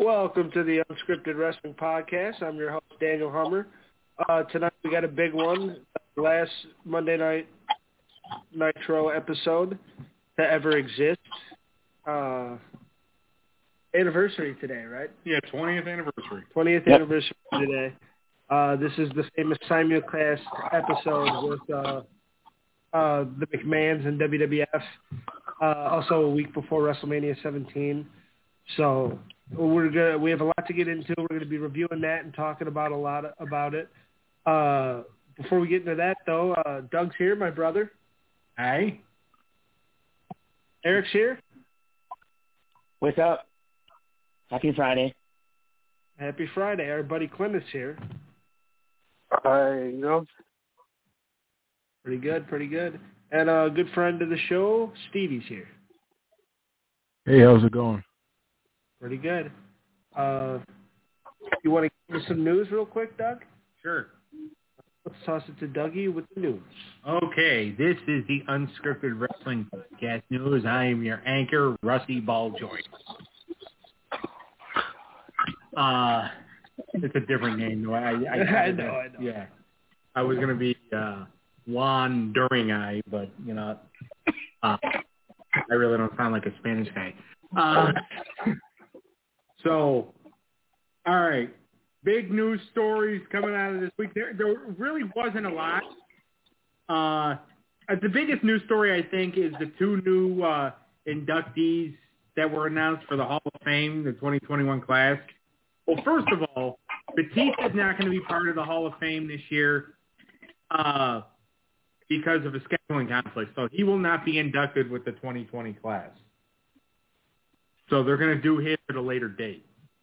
Welcome to the Unscripted Wrestling Podcast. I'm your host, Daniel Hummer. Tonight we got a big one. Last Monday Night Nitro episode to ever exist. Anniversary today, right? Yeah, 20th anniversary. 20th anniversary today. This is the famous simulcast episode with the McMahons and WWF. Also a week before WrestleMania 17. So we have a lot to get into. We're going to be reviewing that and talking about a lot about it. Before we get into that, though, Doug's here, my brother. Hi. Eric's here. What's up? Happy Friday. Happy Friday. Our buddy Clint is here. Hi, Pretty good. And a good friend of the show, Stevie's here. Hey, how's it going? Pretty good. You want to give me some news real quick, Doug? Sure. Let's toss it to Dougie with the news. Okay, this is the Unscripted Wrestling Podcast News. I am your anchor, Rusty Balljoy. It's a different name, though. I know. Yeah. I was going to be Juan During, but, I really don't sound like a Spanish guy. So, all right. Big news stories coming out of this week. There really wasn't a lot. The biggest news story, I think, is the two new inductees that were announced for the Hall of Fame, the 2021 class. Well, first of all, Batista is not going to be part of the Hall of Fame this year because of a scheduling conflict. So he will not be inducted with the 2020 class. So they're going to do his at a later date.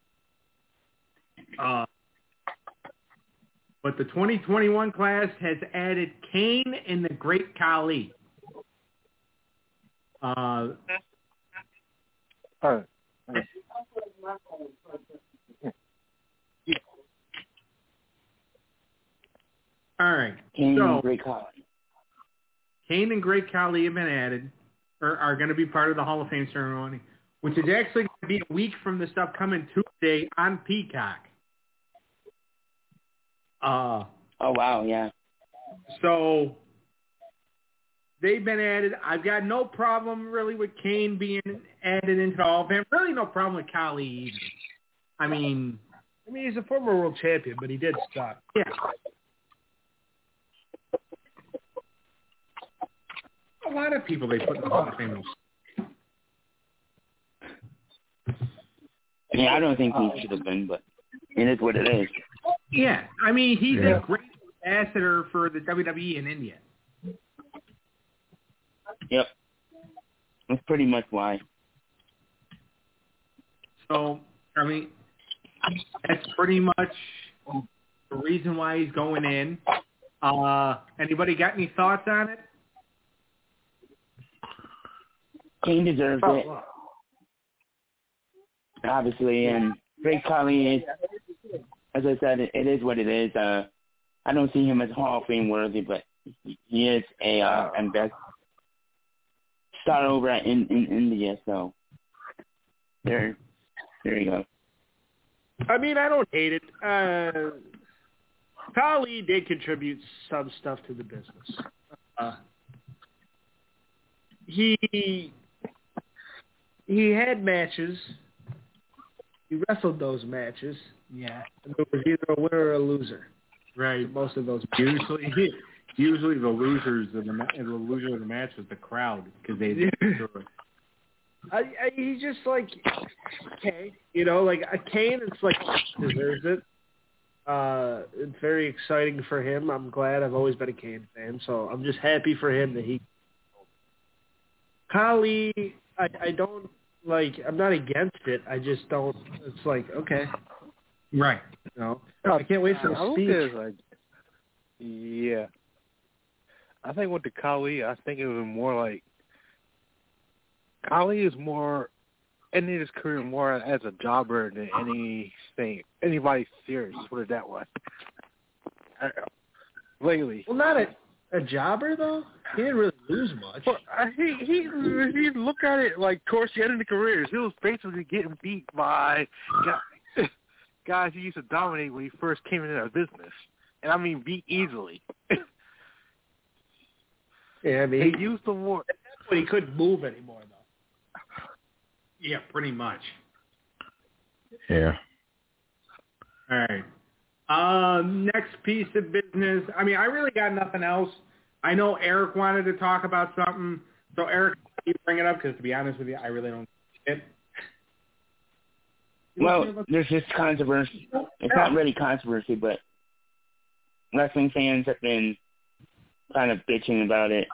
But the 2021 class has added Kane and the Great Khali. All right. All right. Kane and Great Khali. Kane and Great Khali have been added, or are going to be part of the Hall of Fame ceremony, which is actually going to be a week from this upcoming Tuesday on Peacock. Oh, wow, yeah. So they've been added. I've got no problem really with Kane being added into the Hall of Fame. Really no problem with Khali either. I mean, he's a former world champion, but he did suck. Yeah. A lot of people they put in the Hall of Fame. Yeah, I don't think he should have been, but it is what it is. Yeah, I mean, he's a great ambassador for the WWE in India. Yep. That's pretty much why. So, I mean, that's pretty much the reason why he's going in. Anybody got any thoughts on it? Kane deserves it. Obviously, and Great Khali is, as I said, it is what it is. I don't see him as Hall of Fame worthy, but he is and best star over in India. So there you go. I mean, I don't hate it. Khali did contribute some stuff to the business. He had matches. He wrestled those matches. Yeah. And there was either a winner or a loser. Right. Most of those. Usually the losers of the match was the crowd because they didn't do it. He's just like, okay, like a Kane. It's like deserves it. It's very exciting for him. I'm glad. I've always been a Kane fan, so I'm just happy for him that he. Khali, I don't like. I'm not against it. I just don't. It's like okay, right. I can't wait for the speech. Yeah, I think with the Khali, I think it was more like Khali is more ending his career more as a jobber than anybody serious. Put it that way. Lately, well, not a jobber though. He didn't really lose much. Well, he look at it like towards the end of the career, he was basically getting beat by guys he used to dominate when he first came into the business. And I mean, beat easily. Yeah, I mean, he used the more. That's when he couldn't move anymore, though. Yeah, pretty much. Yeah. All right. Next piece of business. I mean, I really got nothing else. I know Eric wanted to talk about something. So, Eric, you bring it up because, to be honest with you, I really don't get it. Well, there's just controversy. It's not really controversy, but wrestling fans have been kind of bitching about it.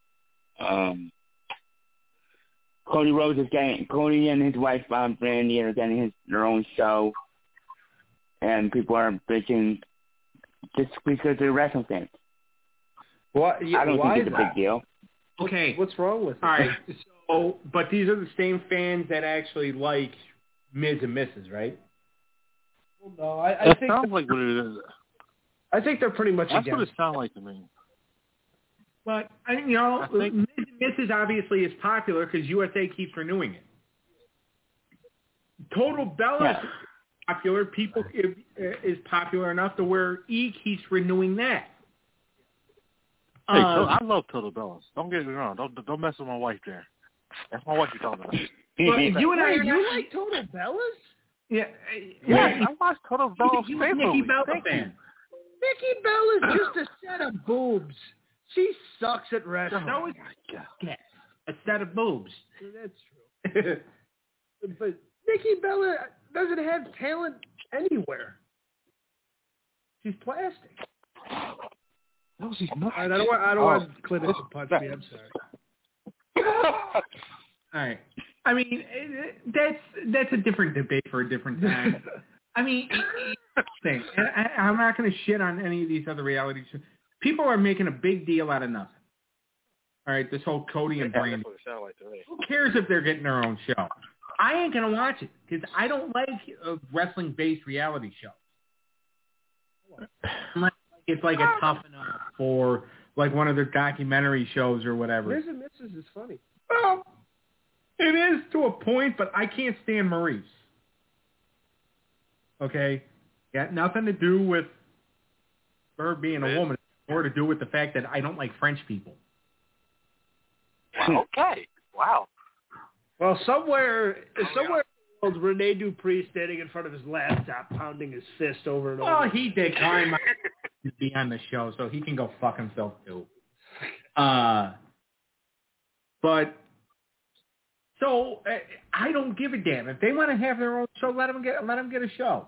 Cody and his wife, Brandy, are getting their own show. And people are bitching just because they're wrestling fans. What? I don't think it's a big deal. Okay. What's wrong with it? All right. So, but these are the same fans that actually like Miz and Mrs., right? Well, no, I That think sounds like what it is. I think they're pretty much That's what against. it sounds like to me. But, I think- Miz and Mrs. obviously is popular because USA keeps renewing it. Total Bella is popular. People is popular enough to where E keeps renewing that. Hey, I love Total Bellas. Don't get me wrong. Don't mess with my wife there. That's my wife you're talking about. But you and I, you like Total Bellas? yeah, Yeah, I watch Total Bellas you faithfully. Nikki Bella Thank fan. Nikki Bella's just a set of boobs. She sucks at wrestling. No, it's a set of boobs. That's true. But Nikki Bella doesn't have talent anywhere. She's plastic. No, she's not. I don't want Clinton to punch me. I'm sorry. All right. I mean, that's a different debate for a different time. I mean, thing. And I'm not going to shit on any of these other reality shows. People are making a big deal out of nothing. All right, this whole Cody and Brandy. That's what it sounds like to me. Who cares if they're getting their own show? I ain't going to watch it because I don't like wrestling-based reality shows. Unless it's like a tough enough for like one of their documentary shows or whatever. Miz and Mrs. is funny. Well, it is to a point, but I can't stand Maurice. Okay? Got nothing to do with her being a woman, or to do with the fact that I don't like French people. Okay. Wow. Well, somewhere in the world, Rene Dupree standing in front of his laptop, pounding his fist over and over. Well, he did climb to be on the show, so he can go fuck himself too. But so I don't give a damn if they want to have their own show. Let them get a show.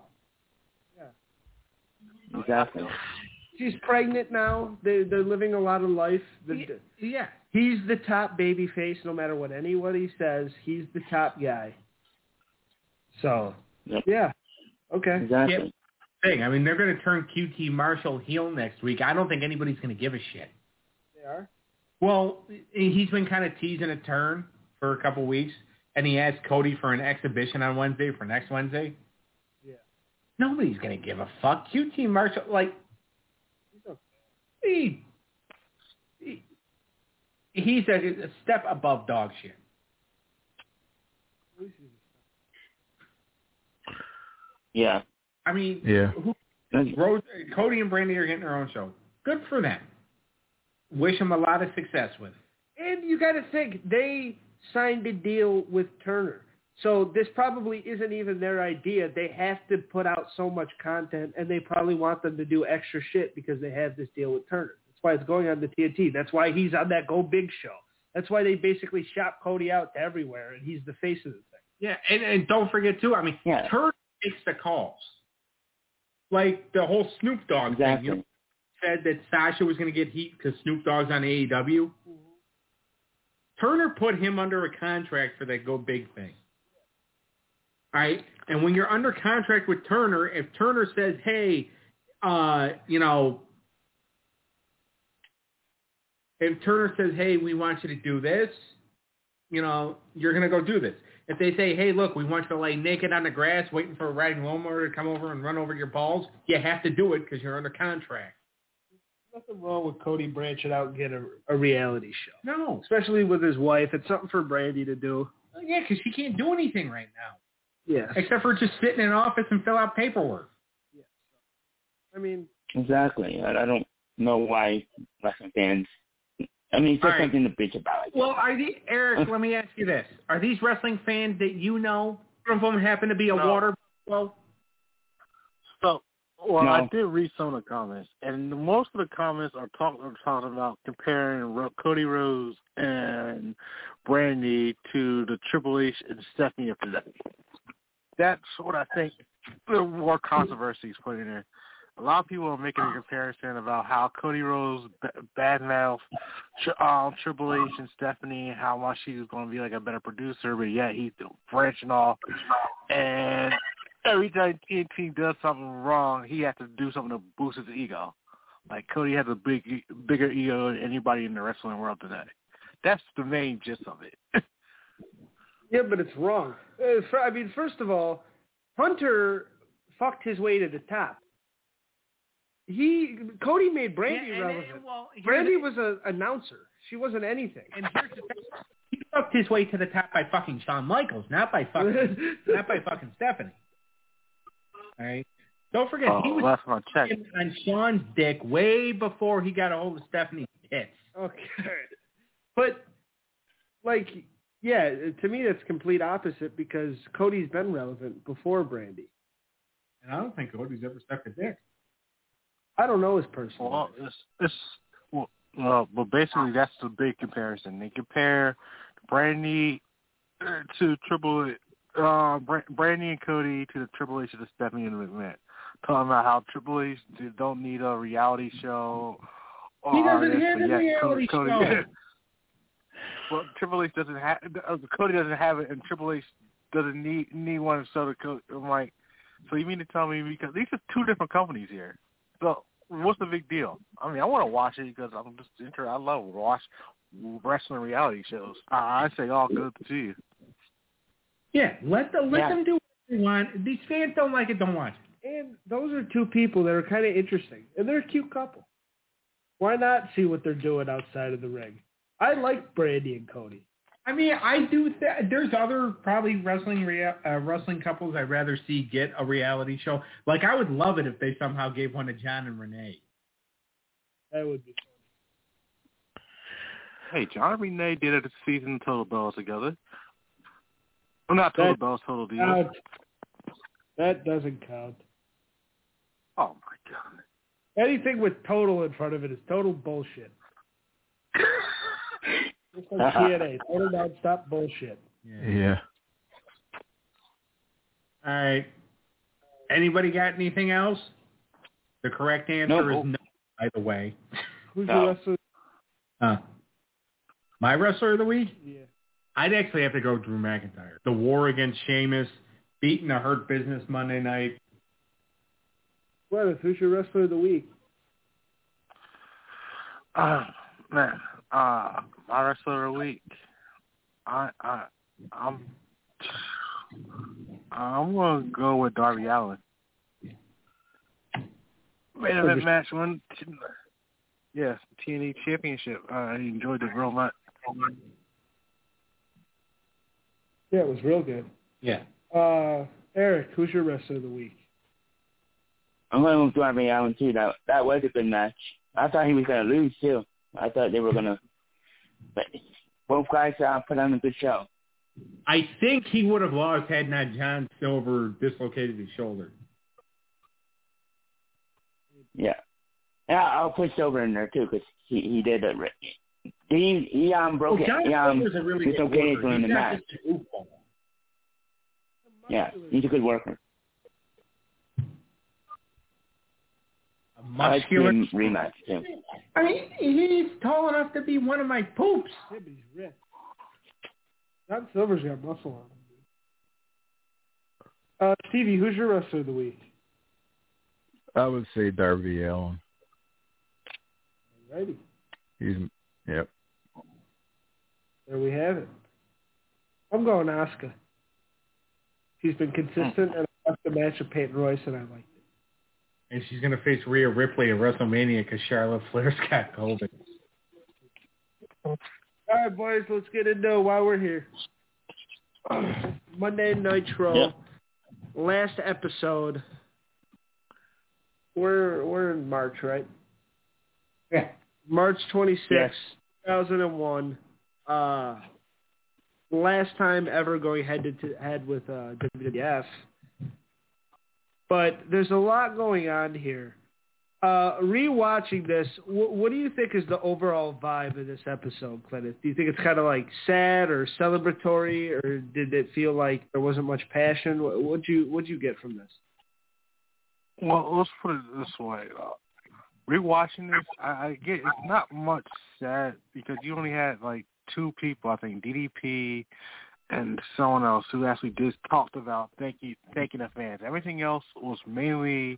Yeah. Exactly. She's pregnant now. They're living a lot of life. Yeah. He's the top baby face, no matter what anybody says. He's the top guy. So, yeah. Okay. Exactly. Yep. Thing. I mean, they're going to turn QT Marshall heel next week. I don't think anybody's going to give a shit. They are? Well, he's been kind of teasing a turn for a couple weeks, and he asked Cody for an exhibition on Wednesday for next Wednesday. Yeah. Nobody's going to give a fuck. QT Marshall, like, he's a step above dog shit. Yeah. I mean, Yeah. Cody and Brandy are getting their own show. Good for them. Wish them a lot of success with it. And you got to think, they signed a deal with Turner. So this probably isn't even their idea. They have to put out so much content, and they probably want them to do extra shit because they have this deal with Turner. That's why it's going on the TNT. That's why he's on that Go Big show. That's why they basically shop Cody out to everywhere, and he's the face of the thing. Yeah, and don't forget, too, I mean, Turner makes the calls. Like the whole Snoop Dogg thing. You know, said that Sasha was going to get heat because Snoop Dogg's on AEW. Mm-hmm. Turner put him under a contract for that Go Big thing. All right? And when you're under contract with Turner, if Turner says, hey, if Turner says, hey, we want you to do this, you're going to go do this. If they say, hey, look, we want you to lay naked on the grass waiting for a riding lawnmower to come over and run over your balls, you have to do it because you're under contract. Nothing wrong with Cody branching out and get a reality show. No. Especially with his wife. It's something for Brandy to do. Yeah, because she can't do anything right now. Yes. Except for just sit in an office and fill out paperwork. Yes. I mean. Exactly. I don't know why wrestling fans. I mean, it's just something to bitch about. Well, Eric, let me ask you this. Are these wrestling fans that you know, one of them happen to be a water buffalo? So, no. I did read some of the comments, and most of the comments are talking about comparing Cody Rhodes and Brandy to the Triple H and Stephanie of today. That's what I think the more controversy is put in there. A lot of people are making a comparison about how Cody Rhodes badmouthed Triple H and Stephanie, how much he was going to be like a better producer, but yet he's branching off. And every time TNT does something wrong, he has to do something to boost his ego. Like Cody has a bigger ego than anybody in the wrestling world today. That's the main gist of it. Yeah, but it's wrong. I mean, first of all, Hunter fucked his way to the top. Cody made Brandy relevant. Brandy was an announcer. She wasn't anything. And here's the thing. He fucked his way to the top by fucking Shawn Michaels, not by fucking Stephanie. All right? Don't forget, he was on Shawn's dick way before he got a hold of Stephanie's tits. Okay. But, like, yeah, to me that's complete opposite because Cody's been relevant before Brandy. And I don't think Cody's ever sucked a dick. I don't know his personal life. But basically that's the big comparison. They compare Brandy to Brandy and Cody to the Triple H to the Stephanie and McMahon. Talking about how Triple H don't need a reality show. He doesn't have a reality show. Well, Triple H doesn't have. Cody doesn't have it, and Triple H doesn't need one. So I'm like, so you mean to tell me because these are two different companies here? So what's the big deal? I mean, I want to watch it because I'm just interested. I love watch wrestling reality shows. I say all good to you. Yeah, let them do what they want. These fans don't like it, don't watch it. And those are two people that are kind of interesting, and they're a cute couple. Why not see what they're doing outside of the ring? I like Brandy and Cody. I mean, I do. There's other probably wrestling couples I'd rather see get a reality show. Like I would love it if they somehow gave one to John and Renee. That would be fun. Hey, John and Renee did a season Total Bells together. Well, not Total Bells, Total Divas. That doesn't count. Oh my God! Anything with total in front of it is total bullshit. Just like TNA, total nonstop bullshit. Yeah. All right. Anybody got anything else? The correct answer is no, by the way. Who's your wrestler? My wrestler of the week? Yeah. I'd actually have to go Drew McIntyre. The war against Sheamus, beating the Hurt Business Monday night. What? Who's your wrestler of the week? Man, my wrestler of the week. I'm gonna go with Darby Allin. Main event match one. Yes, TNA Championship. I enjoyed it real much. Yeah, it was real good. Yeah. Eric, who's your wrestler of the week? I'm going with Darby Allin too. That was a good match. I thought he was gonna lose too. I thought they were gonna, but both guys put on a good show. I think he would have lost had not John Silver dislocated his shoulder. Yeah, I'll put Silver in there too because he did it. He broke it. John Silver's a really good worker. In the match. Yeah, he's a good worker. Muscular rematch too. I mean, he's tall enough to be one of my poops. Yeah, but he's ripped. John Silver's got muscle on him. Stevie, who's your wrestler of the week? I would say Darby Allin. Alrighty. Yep. There we have it. I'm going Asuka. She's been consistent, and I watched the match of Peyton Royce, and I liked it. And she's going to face Rhea Ripley at WrestleMania because Charlotte Flair's got COVID. All right, boys, let's get into why we're here. Monday Nitro. Yep. last episode, we're in March, right? Yeah. March 26th, Yes. 2001. Last time ever going head-to-head with WWF. But there's a lot going on here. Rewatching this, what do you think is the overall vibe of this episode, Clinton? Do you think it's kind of like sad or celebratory, or did it feel like there wasn't much passion? What'd you get from this? Well, let's put it this way. Rewatching this, I get it's not much sad because you only had like two people, I think, DDP and someone else who actually just talked about thanking the fans. Everything else was mainly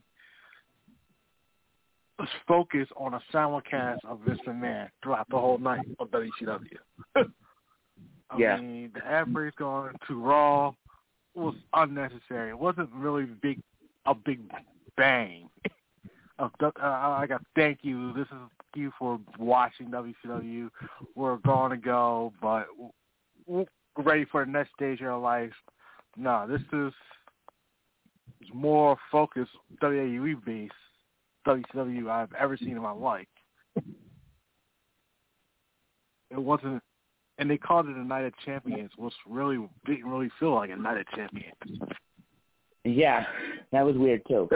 focused on a simulcast of Vince McMahon throughout the whole night of WCW. I mean, the ad break going to Raw was unnecessary. It wasn't really a big bang. I got thank you. This is you for watching WCW. We're going to go, but we're ready for the next stage of our life. No, this is more focused WWE based WCW I've ever seen in my life. It wasn't, and they called it a Night of Champions, which really didn't really feel like a Night of Champions. Yeah, that was weird too.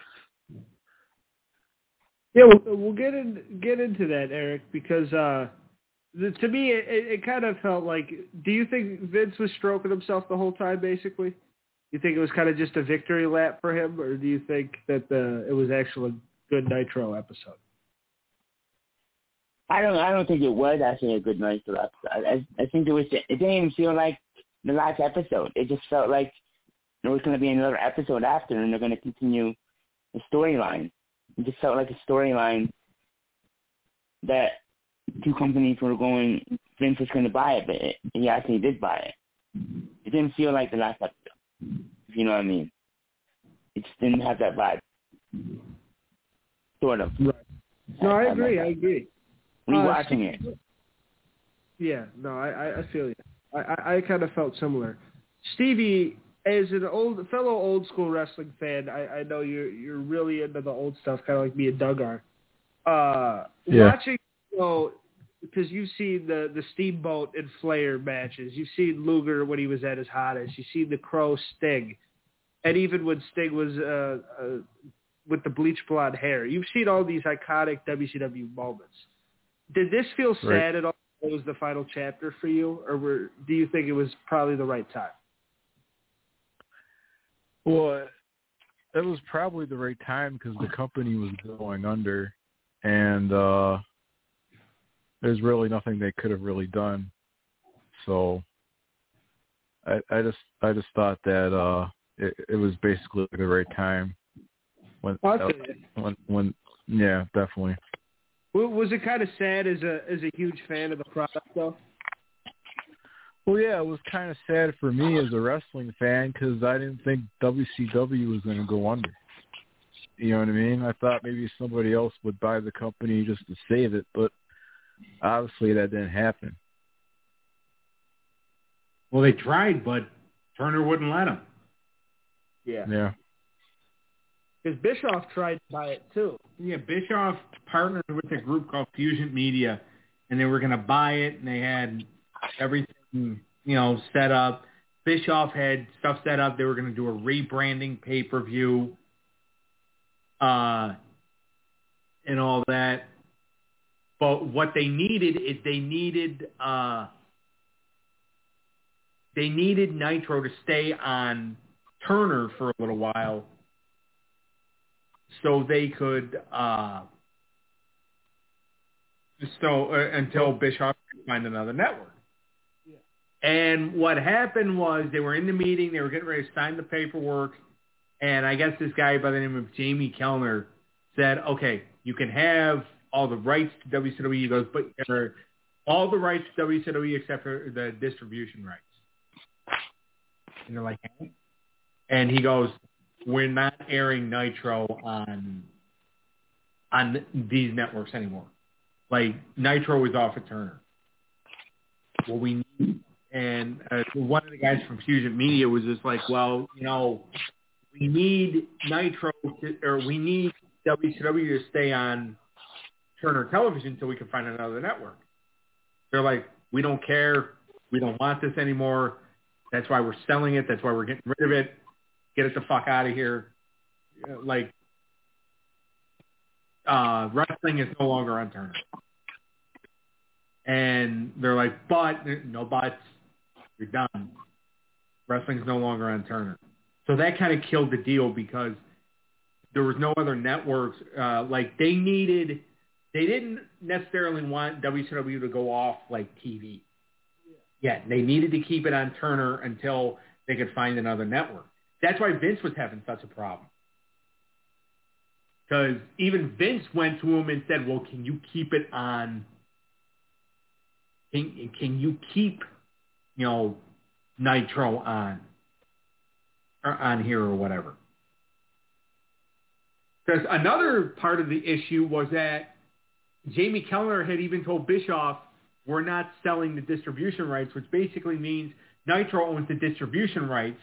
Yeah, we'll get into that, Eric, because to me it kind of felt like. Do you think Vince was stroking himself the whole time? Basically, you think it was kind of just a victory lap for him, or do you think that it was actually a good Nitro episode? I don't think it was actually a good Nitro episode. I think it didn't even feel like the last episode. It just felt like there was going to be another episode after, and they're going to continue the storyline. It just felt like a storyline that two companies were going, Vince was going to buy it, but he actually did buy it. It didn't feel like the last episode, if you know what I mean. It just didn't have that vibe. Sort of. Right. No, I agree. Rewatching it. Yeah, no, I feel you. I kind of felt similar. Stevie, as an fellow old school wrestling fan, I know you're really into the old stuff, kind of like me and Doug are. Watching, because you've seen the Steamboat and Flair matches, you've seen Luger when he was at his hottest, you've seen the Crow Sting, and even when Sting was with the bleach blonde hair, you've seen all these iconic WCW moments. Did this feel sad at all? It was the final chapter for you, or do you think it was probably the right time? Well, it was probably the right time because the company was going under, and there's really nothing they could have really done. So I just thought that it was basically the right time. When yeah, definitely. Was it kind of sad as a huge fan of the product though? Well, yeah, it was kind of sad for me as a wrestling fan because I didn't think WCW was going to go under. You know what I mean? I thought maybe somebody else would buy the company just to save it, but obviously that didn't happen. Well, they tried, but Turner wouldn't let them. Yeah. Because Bischoff tried to buy it too. Yeah, Bischoff partnered with a group called Fusion Media, and they were going to buy it, and they had everything, set up. Bischoff had stuff set up. They were going to do a rebranding pay-per-view and all that. But what they needed is they needed Nitro to stay on Turner for a little while so they could until Bischoff could find another network. Yeah. And what happened was they were in the meeting, they were getting ready to sign the paperwork, and I guess this guy by the name of Jamie Kellner said, okay, you can have all the rights to WCW. He goes, but all the rights to WCW except for the distribution rights. And they're like, hey? And he goes, we're not airing Nitro on these networks anymore. Like, Nitro is off at Turner. What we need, and one of the guys from Fusion Media was just like, well, we need Nitro or we need WCW to stay on Turner Television until we can find another network. They're like, we don't care. We don't want this anymore. That's why we're selling it. That's why we're getting rid of it. Get it the fuck out of here. Like, wrestling is no longer on Turner. And they're like, but, no buts. You're done. Wrestling's no longer on Turner. So that kind of killed the deal because there was no other networks. Like, they didn't necessarily want WCW to go off like TV. Yeah, they needed to keep it on Turner until they could find another network. That's why Vince was having such a problem. Because even Vince went to him and said, well, can you keep it on? Can you keep, Nitro on? Or on here or whatever. Because another part of the issue was that Jamie Kellner had even told Bischoff, we're not selling the distribution rights, which basically means Nitro owns the distribution rights,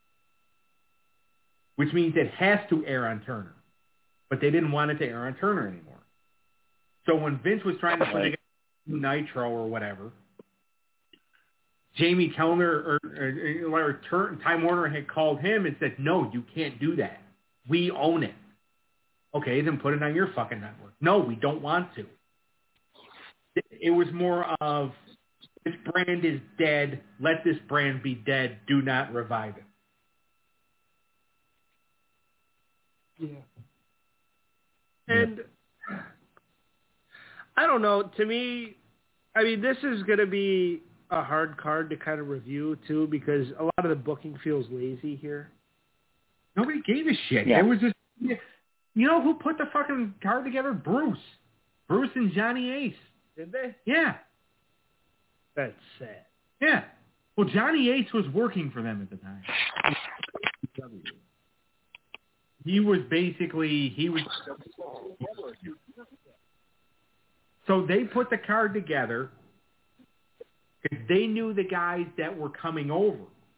which means it has to air on Turner. But they didn't want it to air on Turner anymore. So when Vince was trying to put together Nitro or whatever, Jamie Kellner or Time Warner had called him and said, no, you can't do that. We own it. Okay, then put it on your fucking network. No, we don't want to. It was more of, this brand is dead. Let this brand be dead. Do not revive it. Yeah. And I don't know. To me, I mean, this is going to be a hard card to kind of review, too, because a lot of the booking feels lazy here. Nobody gave a shit. Yeah. It was just, you know who put the fucking card together? Bruce and Johnny Ace. Did they? Yeah. That's sad. Yeah. Well, Johnny Ace was working for them at the time. He was. So they put the card together because they knew the guys that were coming over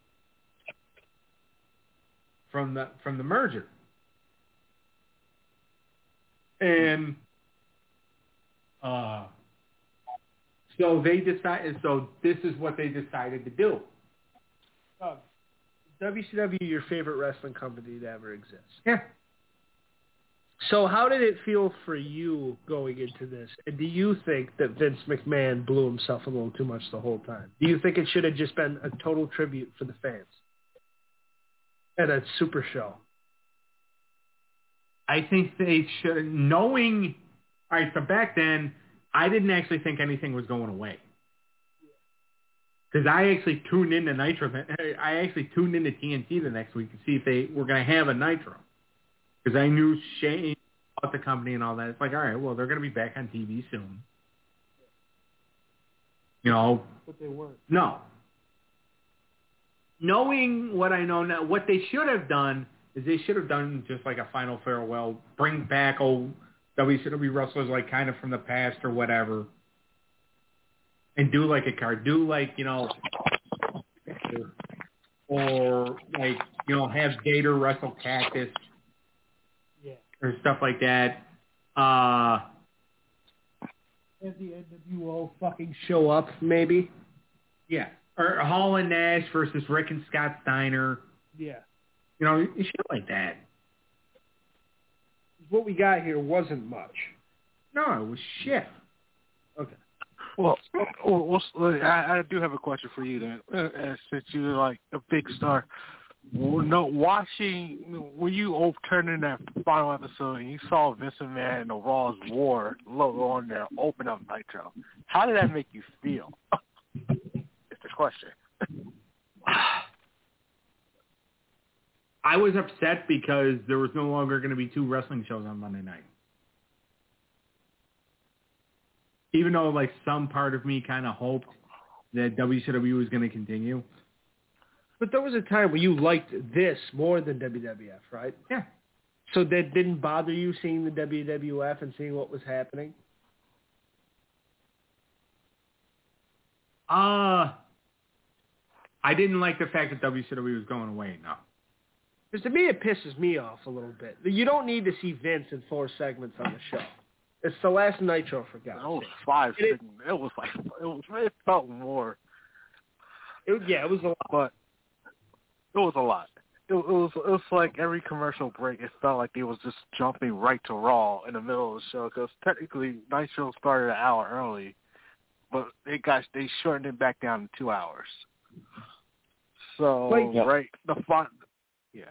from the merger. And so they decided. So this is what they decided to do. WCW, your favorite wrestling company that ever exists. Yeah. So how did it feel for you going into this? And do you think that Vince McMahon blew himself a little too much the whole time? Do you think it should have just been a total tribute for the fans at a super show? I think they should, knowing, all right, so back then, I didn't actually think anything was going away. Because I actually tuned into Nitro. I actually tuned into TNT the next week to see if they were going to have a Nitro. Because I knew Shane bought the company and all that. It's like, all right, well, they're going to be back on TV soon. But they weren't. No. Knowing what I know now, what they should have done is they should have done just like a final farewell, bring back old WCW wrestlers like kind of from the past or whatever, and do like a card, do like, or like, have Gator wrestle Cactus. Yeah. Or stuff like that. Have the NWO fucking show up, maybe? Yeah. Or Hall and Nash versus Rick and Scott Steiner. Yeah. Shit like that. What we got here wasn't much. No, it was shit. Okay. Well, I do have a question for you then. Since you're like a big star, watching when you overturning that final episode and you saw Vince McMahon and the Raw's War logo on there, open up Nitro. How did that make you feel? It's the question. I was upset because there was no longer going to be 2 wrestling shows on Monday night. Even though, like, some part of me kind of hoped that WCW was going to continue. But there was a time where you liked this more than WWF, right? Yeah. So that didn't bother you seeing the WWF and seeing what was happening? I didn't like the fact that WCW was going away, no. Because to me, it pisses me off a little bit. You don't need to see Vince in 4 segments on the show. It's the last Nitro, for God's sake. It was 5 segments. It felt more. It was a lot. But it was a lot. It was like every commercial break, it felt like it was just jumping right to Raw in the middle of the show, because technically Nitro started an hour early, but they shortened it back down to 2 hours. So the fun, yeah.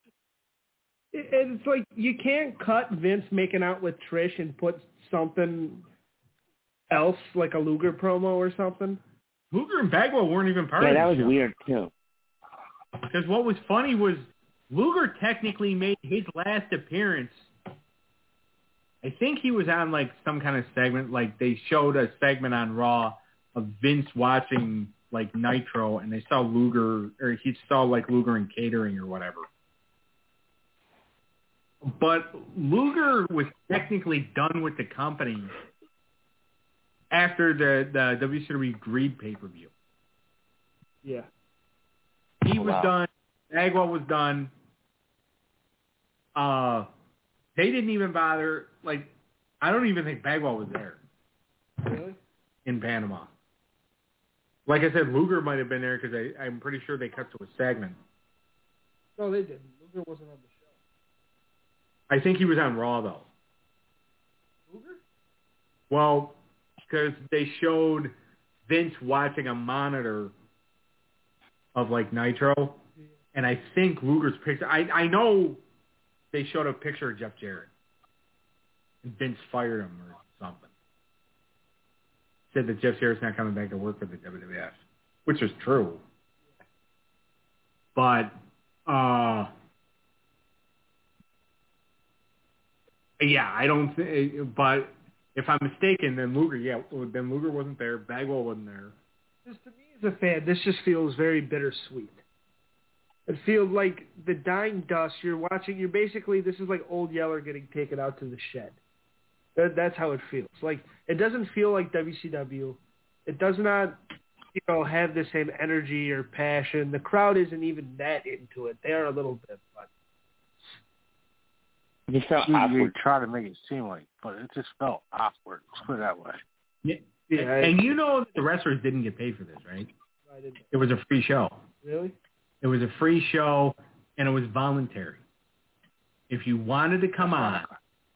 It's like you can't cut Vince making out with Trish and put something else, like a Luger promo or something. Luger and Bagwell weren't even part of the show. Yeah, that was weird, too. Because what was funny was Luger technically made his last appearance. I think he was on, like, some kind of segment. Like, they showed a segment on Raw of Vince watching, like, Nitro, and they saw Luger, or he saw, like, Luger in catering or whatever. But Luger was technically done with the company after the WCW Greed pay-per-view. Yeah. He was done. Bagwell was done. They didn't even bother. Like, I don't even think Bagwell was there. Really? In Panama. Like I said, Luger might have been there because I'm pretty sure they cut to a segment. No, they didn't. Luger wasn't on the show. I think he was on Raw, though. Luger? Well, because they showed Vince watching a monitor of, like, Nitro, and I think Luger's picture... I know they showed a picture of Jeff Jarrett, and Vince fired him or something. Said that Jeff Jarrett's not coming back to work for the WWF, which is true. But, yeah, I don't think... But if I'm mistaken, then Luger wasn't there. Bagwell wasn't there. Just to me as a fan, this just feels very bittersweet. It feels like the dying dust. You're basically, this is like Old Yeller getting taken out to the shed. That's how it feels. Like, it doesn't feel like WCW. It does not, have the same energy or passion. The crowd isn't even that into it. They are a little bit, but it felt you awkward. try to make it seem like, but it just felt awkward. Let's put it that way. Yeah. And you know that the wrestlers didn't get paid for this, right? I didn't. It was a free show. Really? It was a free show, and it was voluntary. If you wanted to come on,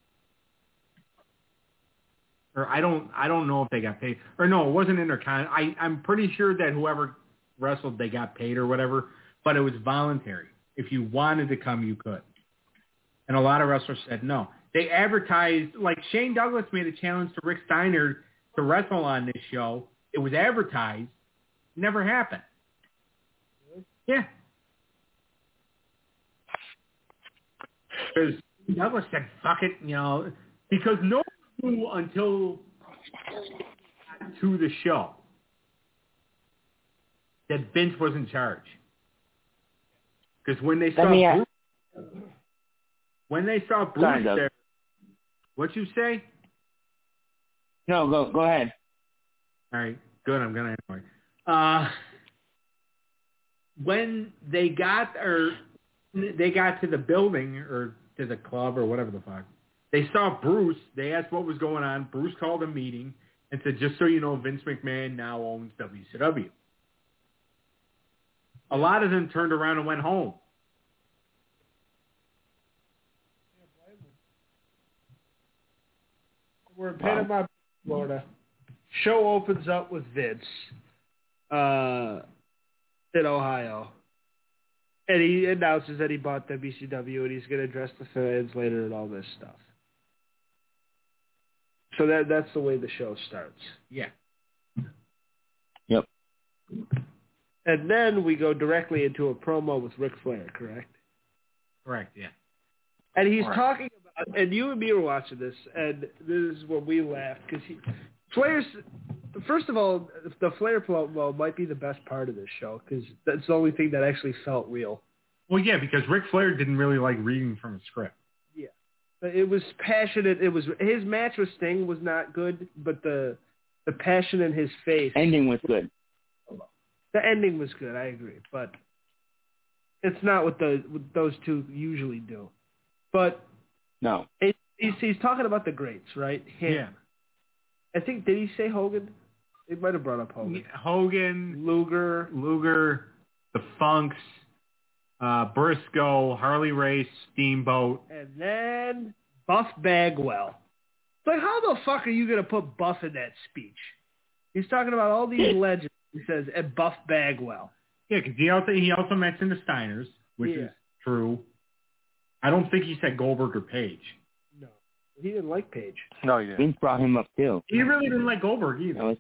or I don't know if they got paid, or no, it wasn't intercon. I'm pretty sure that whoever wrestled, they got paid or whatever, but it was voluntary. If you wanted to come, you could. And a lot of wrestlers said no. They advertised, like Shane Douglas made a challenge to Rick Steiner to wrestle on this show. It was advertised. Never happened. Really? Yeah. Because Douglas said, fuck it, because no one knew until to the show that Vince was in charge. Because when they saw Bruce there, what'd you say? No, go ahead. All right, good. I'm gonna anyway. When they got to the building or to the club or whatever the fuck, they saw Bruce. They asked what was going on. Bruce called a meeting and said, "Just so you know, Vince McMahon now owns WCW." A lot of them turned around and went home. We're in Panama, Florida. Show opens up with Vince in Ohio. And he announces that he bought WCW and he's going to address the fans later and all this stuff. So that's the way the show starts. Yeah. Yep. And then we go directly into a promo with Ric Flair, correct? Correct, yeah. And he's talking about, and you and me were watching this, and this is when we laughed, because Flair's, first of all, the Flair promo might be the best part of this show, because that's the only thing that actually felt real. Well, yeah, because Ric Flair didn't really like reading from a script. Yeah. It was passionate. His match with Sting was not good, but the passion in his face. Ending was good. The ending was good, I agree, but It's not what those two usually do. But No. he's talking about the greats, right? Him. Yeah. I think, did he say Hogan? He might have brought up Hogan. Hogan, Luger, the Funks, Briscoe, Harley Race, Steamboat. and then Buff Bagwell. It's like, how the fuck are you going to put Buff in that speech? He's talking about all these legends. He says, and Buff Bagwell. Yeah, because he also mentioned the Steiners, which is true. I don't think he said Goldberg or Page. No. He didn't like Page. No, he didn't. Vince brought him up too. He really didn't like Goldberg either. That was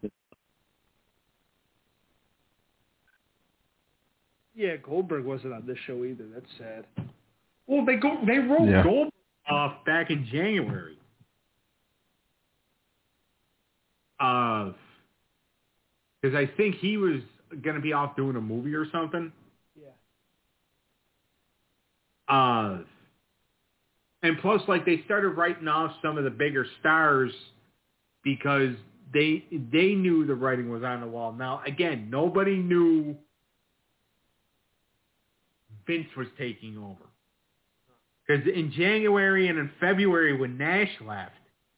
Yeah, Goldberg wasn't on this show either. That's sad. Well, they wrote Goldberg off back in January. Because I think he was going to be off doing a movie or something. Yeah. And plus, like, they started writing off some of the bigger stars because they knew the writing was on the wall. Now, again, nobody knew Vince was taking over. Because in January and in February when Nash left,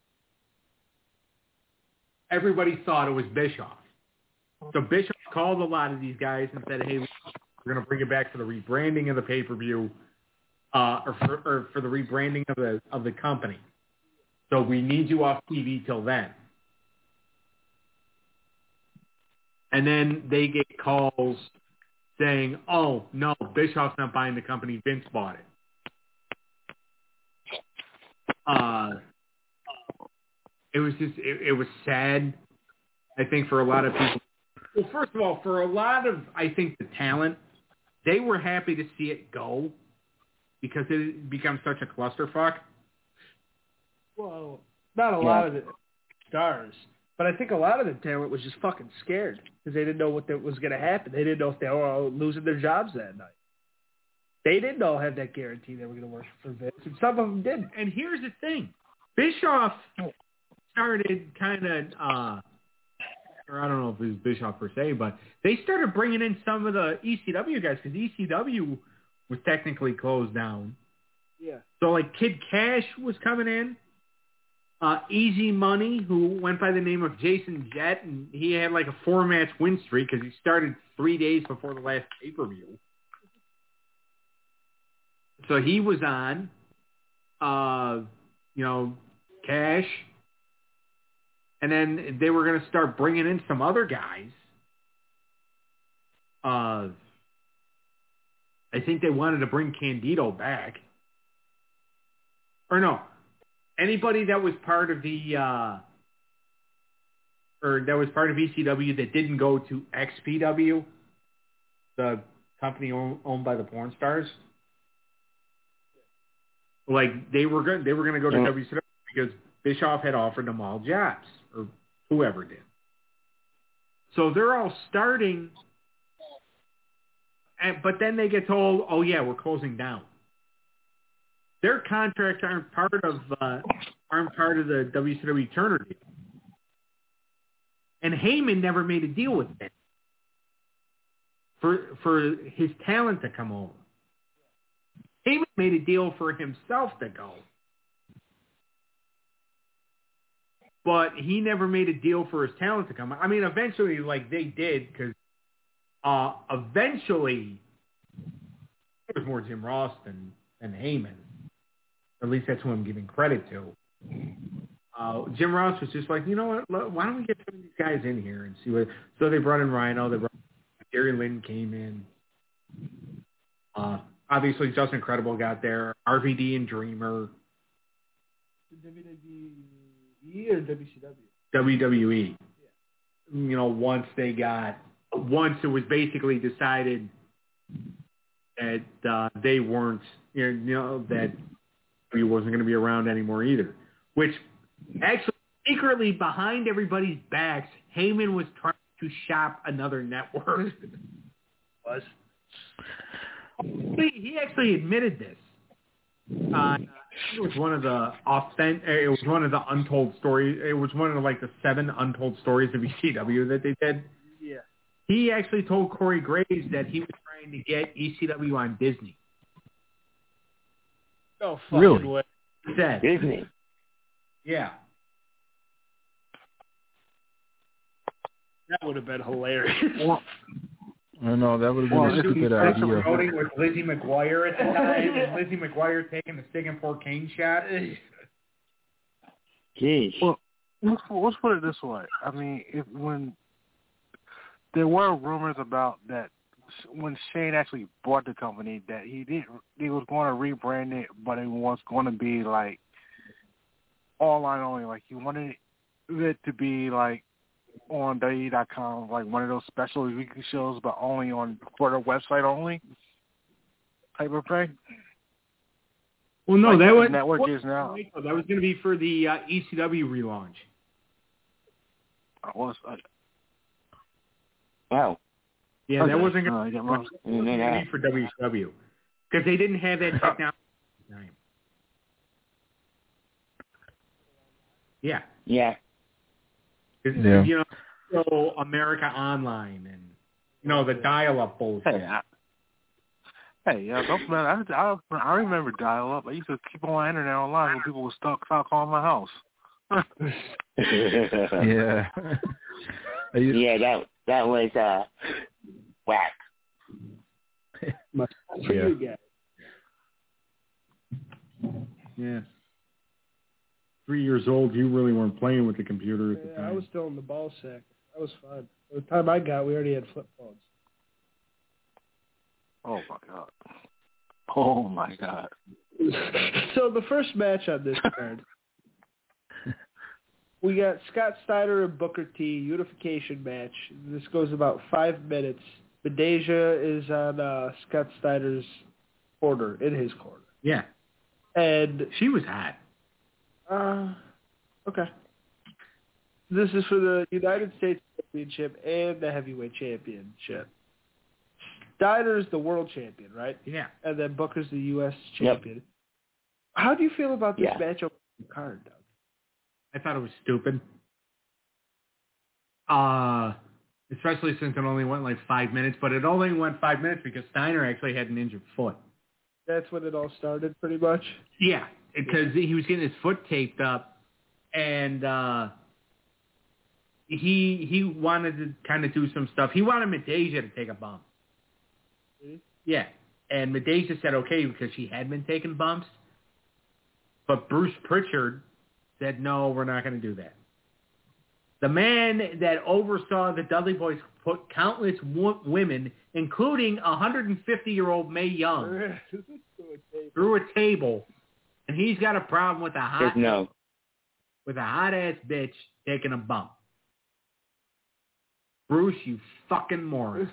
everybody thought it was Bischoff. So Bischoff called a lot of these guys and said, hey, we're going to bring it back for the rebranding of the pay-per-view or for the rebranding of the company. So we need you off TV till then. And then they get calls saying, oh, no, Bischoff's not buying the company. Vince bought it. It was just, it was sad, I think, for a lot of people. Well, first of all, for a lot of, I think, the talent, they were happy to see it go because it becomes such a clusterfuck. Well, not a lot of the stars, but I think a lot of the talent was just fucking scared because they didn't know what was going to happen. They didn't know if they were all losing their jobs that night. They didn't all have that guarantee they were going to work for Vince, and some of them did. And here's the thing. Bischoff started kind of, or I don't know if it was Bischoff per se, but they started bringing in some of the ECW guys because ECW was technically closed down. Yeah. So, like, Kid Cash was coming in. Easy Money, who went by the name of Jason Jett, and he had like a 4-match win streak because he started 3 days before the last pay-per-view. So he was on, Cash. And then they were going to start bringing in some other guys. I think they wanted to bring Candido back. Or no, anybody that was part of the, or that was part of ECW that didn't go to XPW, the company owned by the porn stars. Like they were going to go to WCW because Bischoff had offered them all jobs, or whoever did. So they're all starting, but then they get told, "Oh yeah, we're closing down." Their contracts aren't part of the WCW Turner deal, and Heyman never made a deal with them for his talent to come over. Heyman made a deal for himself to go. But he never made a deal for his talent to come. I mean, eventually, like, they did, because eventually it was more Jim Ross than Heyman. At least that's who I'm giving credit to. Jim Ross was just like, you know what, why don't we get some of these guys in here and see what... So they brought in Rhino. Gary Lynn came in. Obviously, Justin Incredible got there. RVD and Dreamer. WWE or WCW? WWE. Yeah. You know, once it was basically decided that they weren't, that he wasn't going to be around anymore either. Which, actually, secretly behind everybody's backs, Heyman was trying to shop another network. Was. He actually admitted this. It was one of the It was one of the untold stories. It was one of the 7 untold stories of ECW that they did. Yeah. He actually told Corey Graves that he was trying trying to get ECW on Disney. Oh, fucking Really? way. Said, Disney. yeah. That would have been hilarious. I know that would have been Well, a if stupid you- idea. Promoting with Lizzie McGuire at the time, and Lizzie McGuire taking the Singapore cane shot. Jeez. Well, let's put it this way. I mean, when there were rumors about that when Shane actually bought the company, that he was going to rebrand it, but it was going to be like online only. Like he wanted it to be like on WWE.com, like one of those special weekly shows, but only for the website only type of thing. Well, no, Like that the was network is now. That was going to be for the ECW relaunch. Wow. Yeah, that wasn't I going get to wrong. be for WCW because they didn't have that technology at the time. Yeah. Yeah. 'Cause, Yeah. you know, so America Online and, you know, the dial-up bullshit. Don't matter. I remember dial-up. I used to keep on my internet online when people would start calling my house. Yeah. Yeah, that was whack. For Yeah. you guys. Yeah. 3 years old, you really weren't playing with the computer at the Yeah, time. I was still in the ball sack. That was fun. By the time I got, we already had flip phones. Oh my god. Oh my god. So the first match on this card, we got Scott Steiner and Booker T unification match. This goes about 5 minutes. Bedeja is on Scott Steiner's corner, in his corner. Yeah. And She was hot. okay. This is for the United States Championship and the Heavyweight Championship. Steiner's the world champion, right? Yeah. And then Booker's the U.S. champion. How do you feel about this match on the card, Doug? I thought it was stupid. Especially since it only went like 5 minutes, but it only went 5 minutes because Steiner actually had an injured foot. That's when it all started, pretty much? Yeah, because he was getting his foot taped up, and he wanted to kind of do some stuff. He wanted Medeja to take a bump. Mm-hmm. Yeah, and Medeja said okay because she had been taking bumps, but Bruce Pritchard said no, we're not going to do that. The man that oversaw the Dudley Boys put countless women, including 150-year-old Mae Young, through a table, and he's got a problem with a hot ass bitch taking a bump. Bruce, you fucking moron.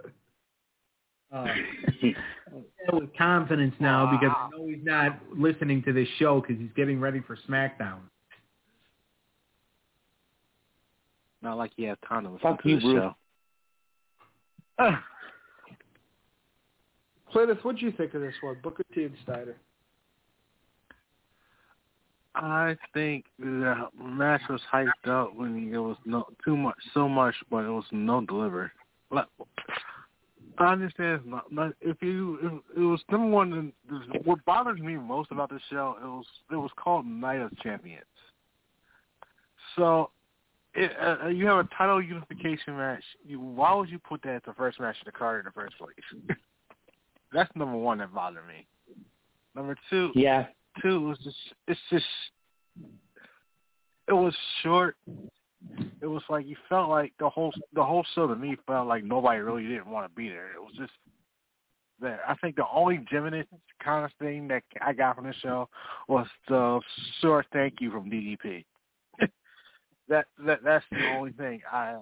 With confidence now because I know he's not listening to this show because he's getting ready for SmackDown. Not like he has time to listen Fuck to you, this Bruce. show. Plymouth, what'd you think of this one, Booker T and Steiner? I think the match was hyped up when it was so much, but it was no delivery. Like, I understand. If it was number one, what bothers me most about this show, it was called Night of Champions. So, you have a title unification match. Why would you put that as the first match of the card in the first place? That's number one that bothered me. Number two, was it was short. It was like you felt like the whole show to me felt like nobody really didn't want to be there. It was just there. I think the only genuine kind of thing that I got from this show was the short thank you from DDP. That's the only thing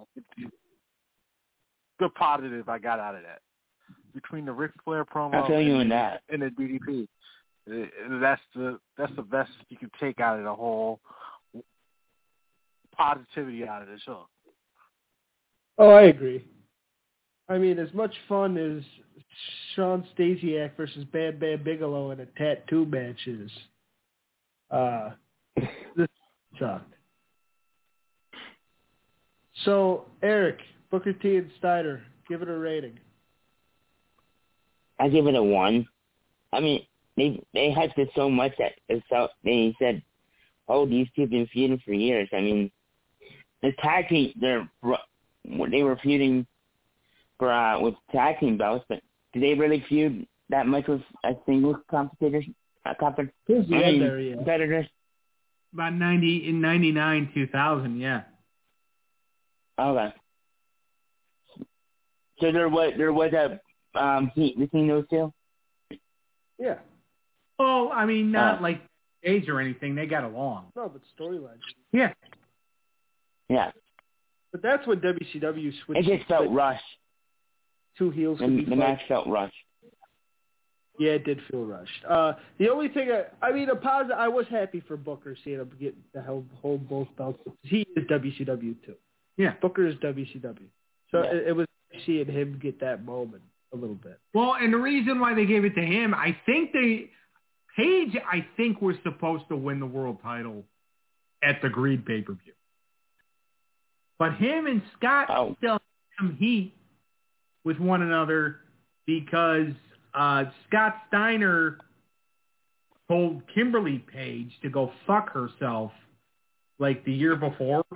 the positive I got out of that. Between the Ric Flair promo and the DDP, that's the best you can take out of the whole positivity out of the show. Oh, I agree. I mean, as much fun as Sean Stasiak versus Bam Bam Bigelow in a tattoo match is, this sucked. So, Eric, Booker T and Steiner, give it a rating. I give it a 1. I mean, they hyped it so much that they said, "Oh, these two have been feuding for years." I mean, the tag team, they were feuding for with tag team belts, but did they really feud that much with a single competitors? Competitors. About 99, 2000, yeah. Okay. So there was a heat between those two. Yeah. Well, I mean, not like age or anything. They got along. No, but storyline. Yeah. Yeah. But that's when WCW switched. It just felt rushed. Two heels. The match felt rushed. Yeah, it did feel rushed. The only thing, a positive, I was happy for Booker seeing him get the hold both belts. He is WCW too. Yeah. Booker is WCW. So yeah. it was seeing him get that moment a little bit. Well, and the reason why they gave it to him, Paige, I think, was supposed to win the world title at the Greed pay-per-view. But him and Scott still have some heat with one another because Scott Steiner told Kimberly Page to go fuck herself like the year before.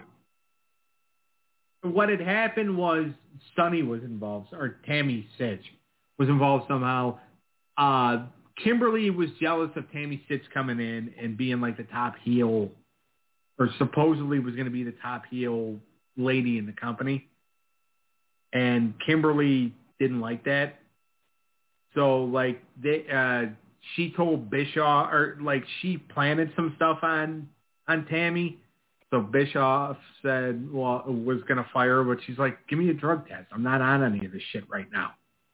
What had happened was Sunny was involved, or Tammy Sitch was involved somehow. Kimberly was jealous of Tammy Sitch coming in and being like the top heel, or supposedly was going to be the top heel lady in the company. And Kimberly didn't like that. So, like, she told Bischoff, or, like, she planted some stuff on Tammy. So Bischoff said, well, was going to fire her, but she's like, give me a drug test. I'm not on any of this shit right now.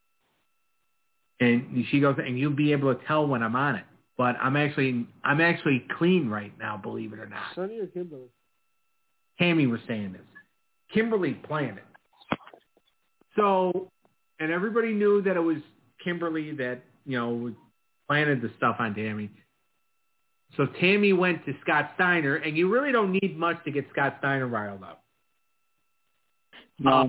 And she goes, and you'll be able to tell when I'm on it. But I'm actually clean right now, believe it or not. Sonny or Kimberly? Tammy was saying this. Kimberly planned it. So, and everybody knew that it was Kimberly that, planted the stuff on Tammy. So Tammy went to Scott Steiner, and you really don't need much to get Scott Steiner riled up. No.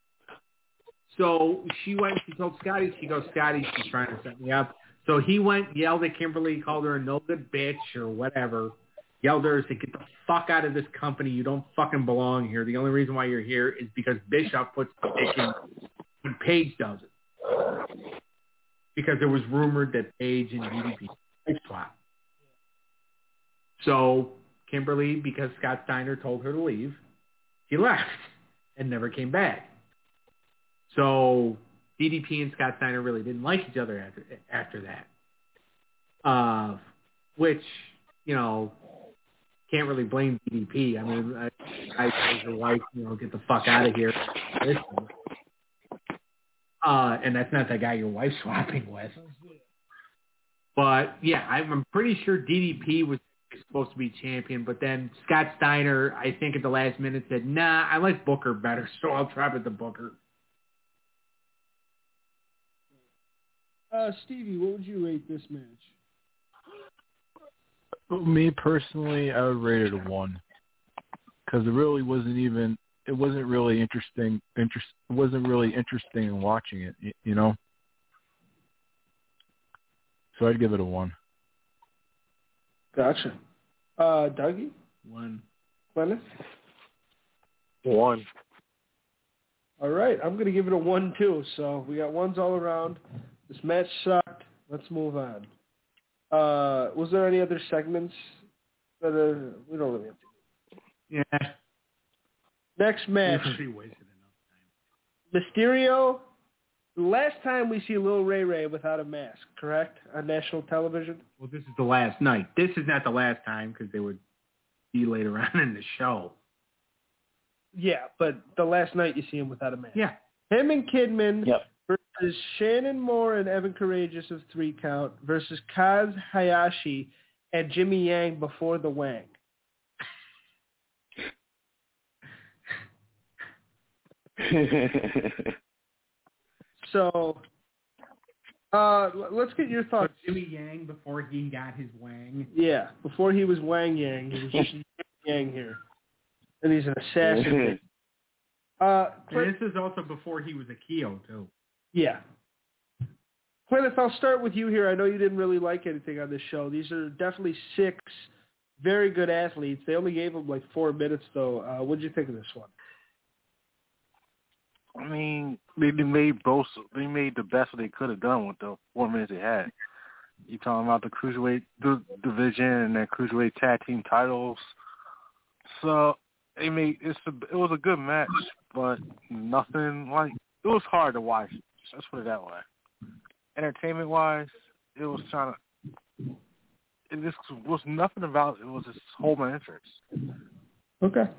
So she went, she told Scotty, she goes, Scotty, she's trying to set me up. So he went, yelled at Kimberly, called her a no good bitch or whatever. Yelled at her, said, get the fuck out of this company. You don't fucking belong here. The only reason why you're here is because Bischoff puts the dick in when Paige does it. Because it was rumored that Paige and DDP swap. So Kimberly, because Scott Steiner told her to leave, she left and never came back. So DDP and Scott Steiner really didn't like each other after that. Which, can't really blame DDP. I mean, I told her wife, get the fuck out of here. And that's not the guy your wife's swapping with. But, yeah, I'm pretty sure DDP was supposed to be champion, but then Scott Steiner, I think at the last minute, said, nah, I like Booker better, so I'll drop it to Booker. Stevie, what would you rate this match? Me personally, I would rate it a 1 because it really wasn't even. It wasn't really interesting. It wasn't really interesting in watching it. So I'd give it a 1. Gotcha. Dougie? 1. Glennis? 1. All right, I'm going to give it a 1 too. So we got 1s all around. This match sucked. Let's move on. Was there any other segments that we don't really have to? Yeah. Next match. Mysterio. The last time we see Lil Ray Ray without a mask, correct? On national television? Well, this is the last night. This is not the last time because they would be later on in the show. Yeah, but the last night you see him without a mask. Yeah. Him and Kidman Yep. versus Shannon Moore and Evan Courageous of 3 Count versus Kaz Hayashi and Jimmy Yang before the Wang. So, let's get your thoughts. So Jimmy Yang before he got his Wang. Yeah, before he was Wang Yang, he was just Yang here, and he's an assassin. And this is also before he was a Keo too. Yeah. Kenneth, I'll start with you here. I know you didn't really like anything on this show. These are definitely 6 very good athletes. They only gave them like 4 minutes, though. What did you think of this one? I mean, they made the best they could have done with the 4 minutes they had. You talking about the cruiserweight division and the cruiserweight tag team titles. So it was a good match, but nothing like it was hard to watch. Let's put it that way. Entertainment wise, it was this was nothing about it. Was just hold my interest. Okay.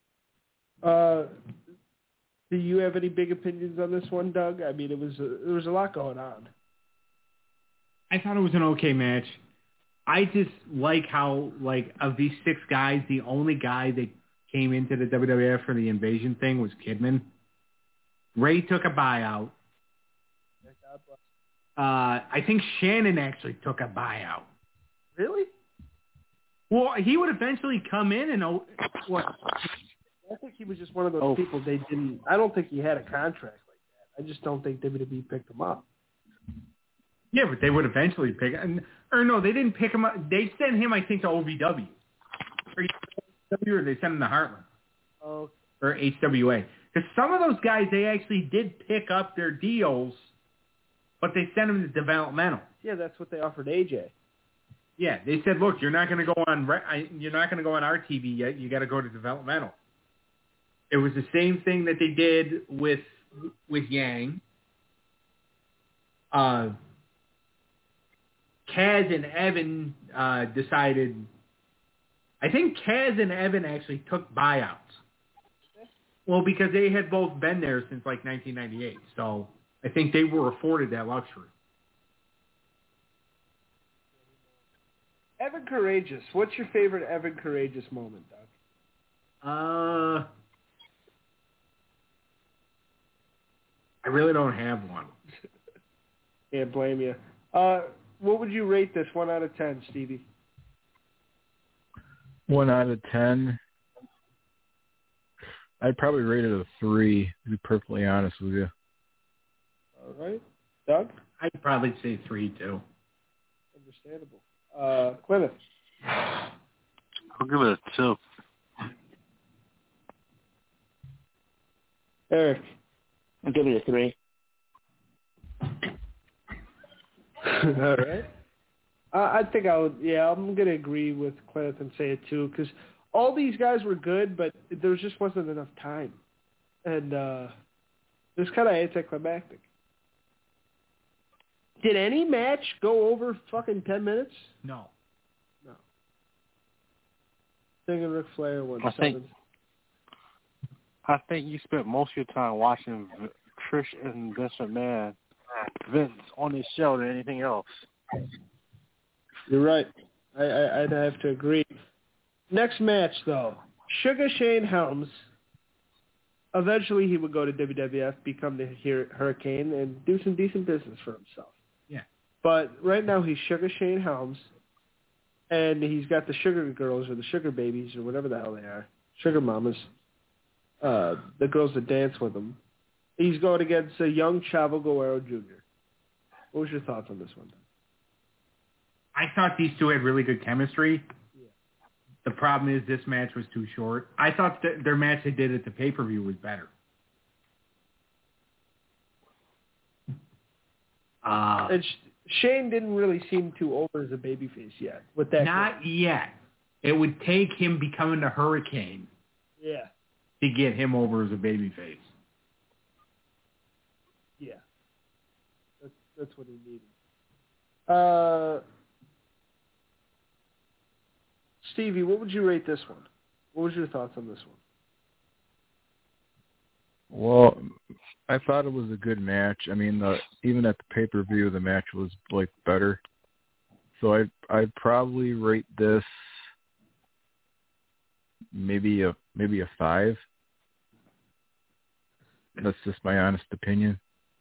Do you have any big opinions on this one, Doug? I mean, there was a lot going on. I thought it was an okay match. I just like how, like, of these 6 guys, the only guy that came into the WWF for the invasion thing was Kidman. Ray took a buyout. I think Shannon actually took a buyout. Really? Well, he would eventually come in and what? I think he was just one of those people they didn't. I don't think he had a contract like that. I just don't think WWE picked him up. Yeah, but they would eventually pick him. Or no, they didn't pick him up. They sent him, I think, to OVW. Or they sent him to Heartland. Oh. Or HWA. Because some of those guys, they actually did pick up their deals, but they sent them to developmental. Yeah, that's what they offered AJ. Yeah, they said, look, you're not going to go on our TV yet. You got to go to developmental. It was the same thing that they did with Yang. Kaz and Evan decided. I think Kaz and Evan actually took buyouts. Well, because they had both been there since like 1998, so I think they were afforded that luxury. Evan Courageous. What's your favorite Evan Courageous moment, Doug? I really don't have one. Can't blame you. What would you rate this 1 out of 10, Stevie? 1 out of 10. I'd probably rate it a 3, to be perfectly honest with you. All right. Doug? I'd probably say 3, too. Understandable. Clement? I'll give it a 2. Eric? I'll give it a 3. All right. I think I'm going to agree with Clement and say it, too, because all these guys were good, but there just wasn't enough time. And it was kind of anticlimactic. Did any match go over fucking 10 minutes? No. Thinking Ric Flair won I 7. think you spent most of your time watching Trish and Vince McMahon, Vince on his show than anything else. You're right. I'd have to agree. Next match, though. Sugar Shane Helms. Eventually, he would go to WWF, become the Hurricane, and do some decent business for himself. Yeah. But right now, he's Sugar Shane Helms, and he's got the Sugar Girls or the Sugar Babies or whatever the hell they are, Sugar Mamas, the girls that dance with him. He's going against a young Chavo Guerrero Jr. What was your thoughts on this one? I thought these two had really good chemistry. Yeah. The problem is this match was too short. I thought their match they did at the pay-per-view was better. And Shane didn't really seem too over as a babyface yet. With that, not yet. It would take him becoming the Hurricane. Yeah. To get him over as a babyface. Yeah. That's what he needed. Stevie, what would you rate this one? What was your thoughts on this one? Well, I thought it was a good match. I mean, even at the pay-per-view, the match was like better. So I'd probably rate this maybe a 5. That's just my honest opinion.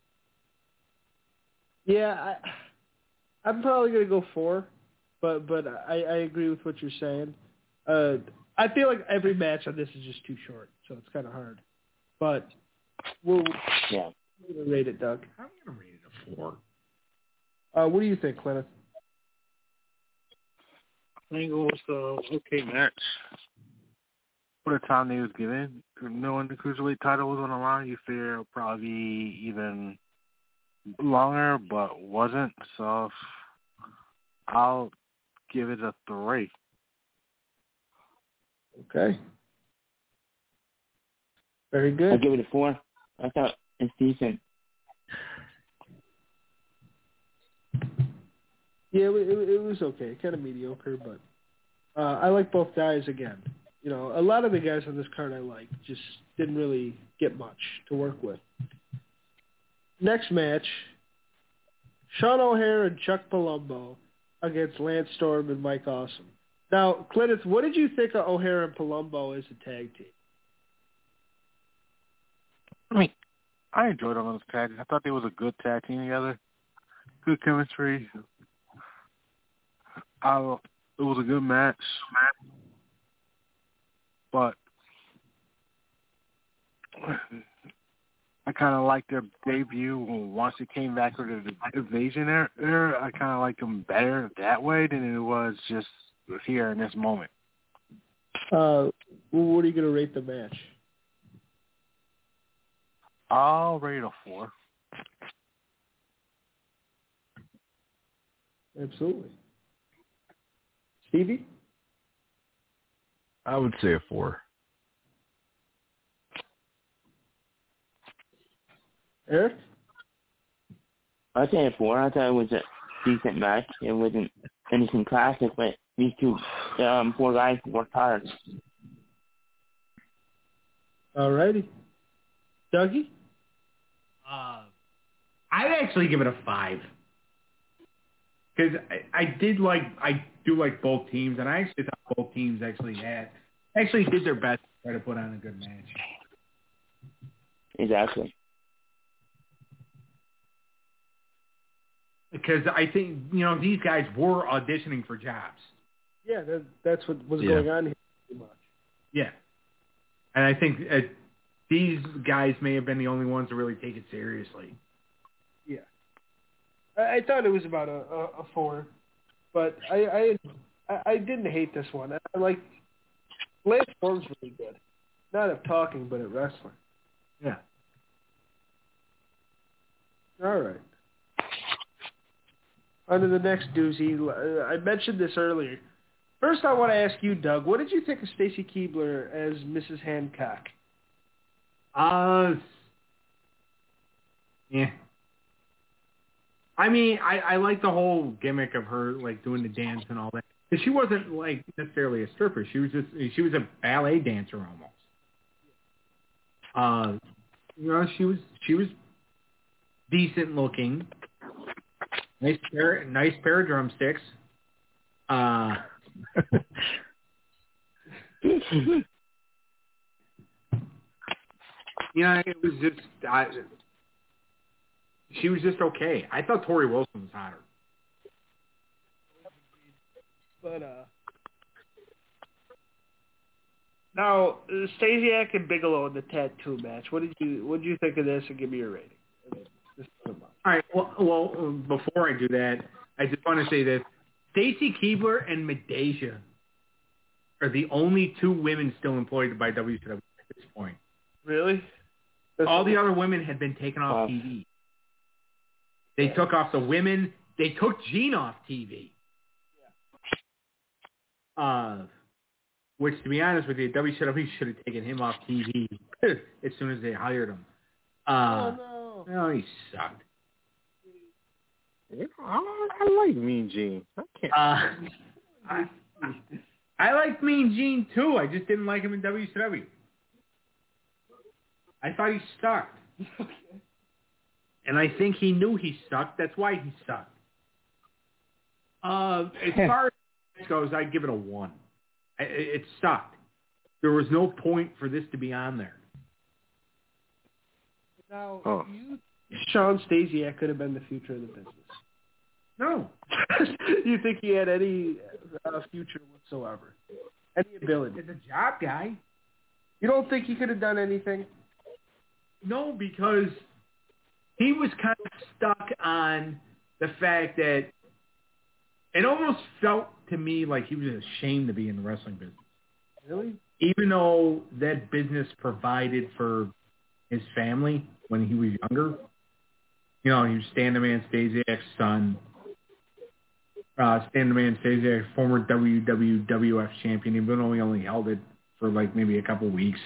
Yeah, I'm probably gonna go 4, but I agree with what you're saying. I feel like every match on this is just too short, so it's kind of hard. But we'll rate it, Doug. I'm gonna rate it a 4. What do you think, Clinton? I think it was an okay match. For the time they was given, knowing the Cruiserweight title was on the line, you figure it'll probably be even longer, but wasn't. So I'll give it a 3. Okay. Very good. I'll give it a 4. I thought it's decent. Yeah, it was okay. Kind of mediocre, but I like both guys again. You know, a lot of the guys on this card I like just didn't really get much to work with. Next match, Sean O'Haire and Chuck Palumbo against Lance Storm and Mike Awesome. Now, Clinton, what did you think of O'Haire and Palumbo as a tag team? I mean, I enjoyed them as a tag team. I thought they was a good tag team together. Good chemistry. It was a good match. But I kind of liked their debut once it came back with the Invasion era. I kind of liked them better that way than it was just here in this moment. What are you going to rate the match? I'll rate it a 4. Absolutely. Stevie? I would say a 4. Eric? I'd say a 4. I thought it was a decent match. It wasn't anything classic, but these two, 4 guys worked hard. All righty. Dougie? I'd actually give it a 5. Because I do like both teams, and I actually thought both teams actually did their best to try to put on a good match. Exactly. Because I think, these guys were auditioning for jobs. Yeah, that's what was going on here pretty much. Yeah. And I think these guys may have been the only ones to really take it seriously. Yeah. I thought it was about a 4, but I didn't hate this one. I like Lance Storm's really good, not at talking but at wrestling. Yeah. All right. On to the next doozy. I mentioned this earlier. First, I want to ask you, Doug, what did you think of Stacy Keibler as Mrs. Hancock? Yeah. I mean, I like the whole gimmick of her like doing the dance and all that. But she wasn't like necessarily a stripper. She was a ballet dancer almost. She was decent looking. Nice pair of drumsticks. It was just she was just okay. I thought Tori Wilson was hotter. But now Stasiak and Bigelow in the tattoo match. What did you think of this? And give me your rating. All right. Well, before I do that, I just want to say that Stacy Keibler and Medeja are the only 2 women still employed by WCW at this point. Really? All the other women had been taken off TV. They took off the women. They took Gene off TV. Which, to be honest with you, WCW should have taken him off TV as soon as they hired him. No, he sucked. I like Mean Gene. I can't. I liked Mean Gene too. I just didn't like him in WCW. I thought he sucked. And I think he knew he sucked. That's why he sucked. As far as this goes, I'd give it a 1. It sucked. There was no point for this to be on there. Now, Sean Stasiak could have been the future of the business. No. You think he had any future whatsoever? Any ability? He's a job guy. You don't think he could have done anything? No, because he was kind of stuck on the fact that it almost felt to me like he was ashamed to be in the wrestling business. Really? Even though that business provided for his family when he was younger. You know, he was Stan the Man Stasiak's son. Stan the Man Stasiak, former WWF champion, even though he only held it for like maybe a couple weeks.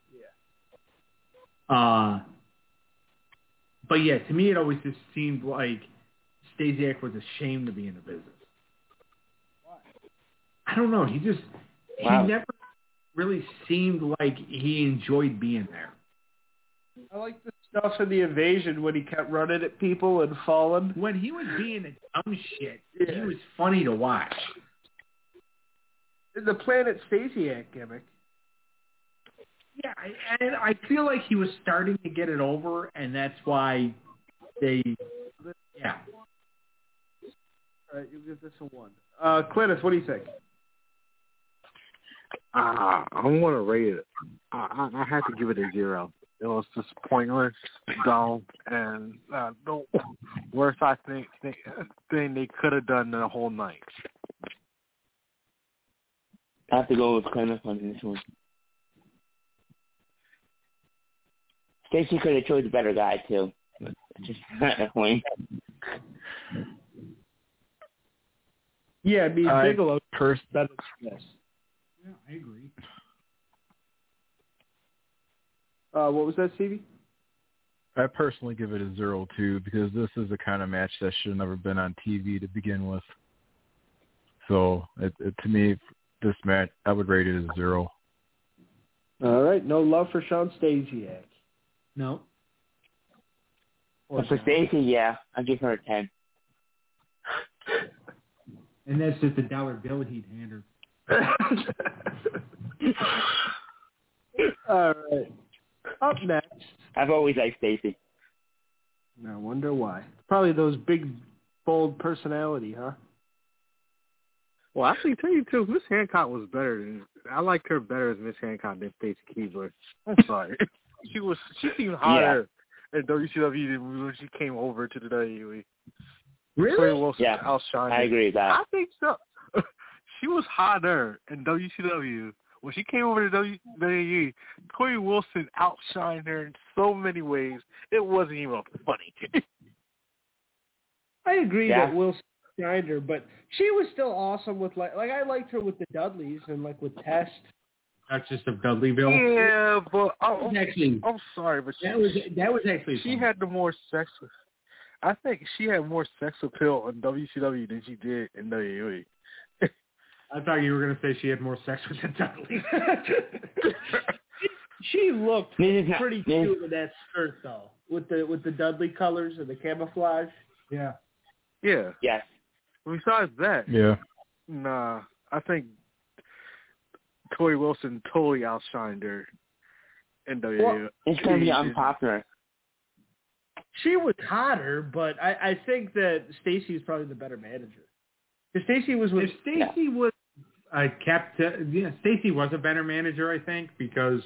Yeah. But yeah, to me it always just seemed like Stasiak was ashamed to be in the business. Why? I don't know. He never really seemed like he enjoyed being there. I like the stuff in the Invasion when he kept running at people and falling. When he was being a dumb shit, he was funny to watch. The Planet Stasiak gimmick. Yeah, and I feel like he was starting to get it over, and that's why they, yeah. All right, you give this a 1. Clintus, what do you think? I'm going to rate it. I had to give it a 0. It was just pointless, dull, and the worst I think they could have done the whole night. I have to go with Clemens on this one. Stacey could have chose a better guy too. Just not a point. Yeah, I mean, Bigelow first better than this. Yeah, I agree. What was that, Stevie? I personally give it a 0 too, because this is the kind of match that should have never been on TV to begin with. So, to me, this match, I would rate it a 0. All right, no love for Sean Stasiak. No. For Stacey, yeah, I'll give her a 10. And that's just a dollar bill he'd hand her. All right. Up next. I've always liked Stacey. I wonder why. Probably those big, bold personality, huh? Well, actually, tell you too, Miss Hancock was better. I liked her better as Miss Hancock than Stacey Keebler. I'm sorry. She seemed hotter at WCW than when she came over to the WWE. Really? Tori Wilson Yeah, outshined I agree with that. I think so. She was hotter in WCW. When she came over to WWE, Tori Wilson outshined her in so many ways, it wasn't even funny. I agree that Wilson shined her, but she was still awesome with, like I liked her with the Dudleys and, like, with Test. Duchess of Dudleyville. Yeah, but I'm sorry, but that was actually she fun. had the more sex. I think she had more sex appeal in WCW than she did in WWE. I thought you were going to say she had more sex with the Dudleys. She looked pretty cute with that skirt, though, with the Dudley colors and the camouflage. Yeah. Yeah. Yes. Besides that, nah, I think Tori Wilson totally outshined her in WWE. Well, it's going to be unpopular. She was hotter, but I think that Stacey is probably the better manager. Because Stacey was with... If Stacey was Stacey was a better manager, I think, because...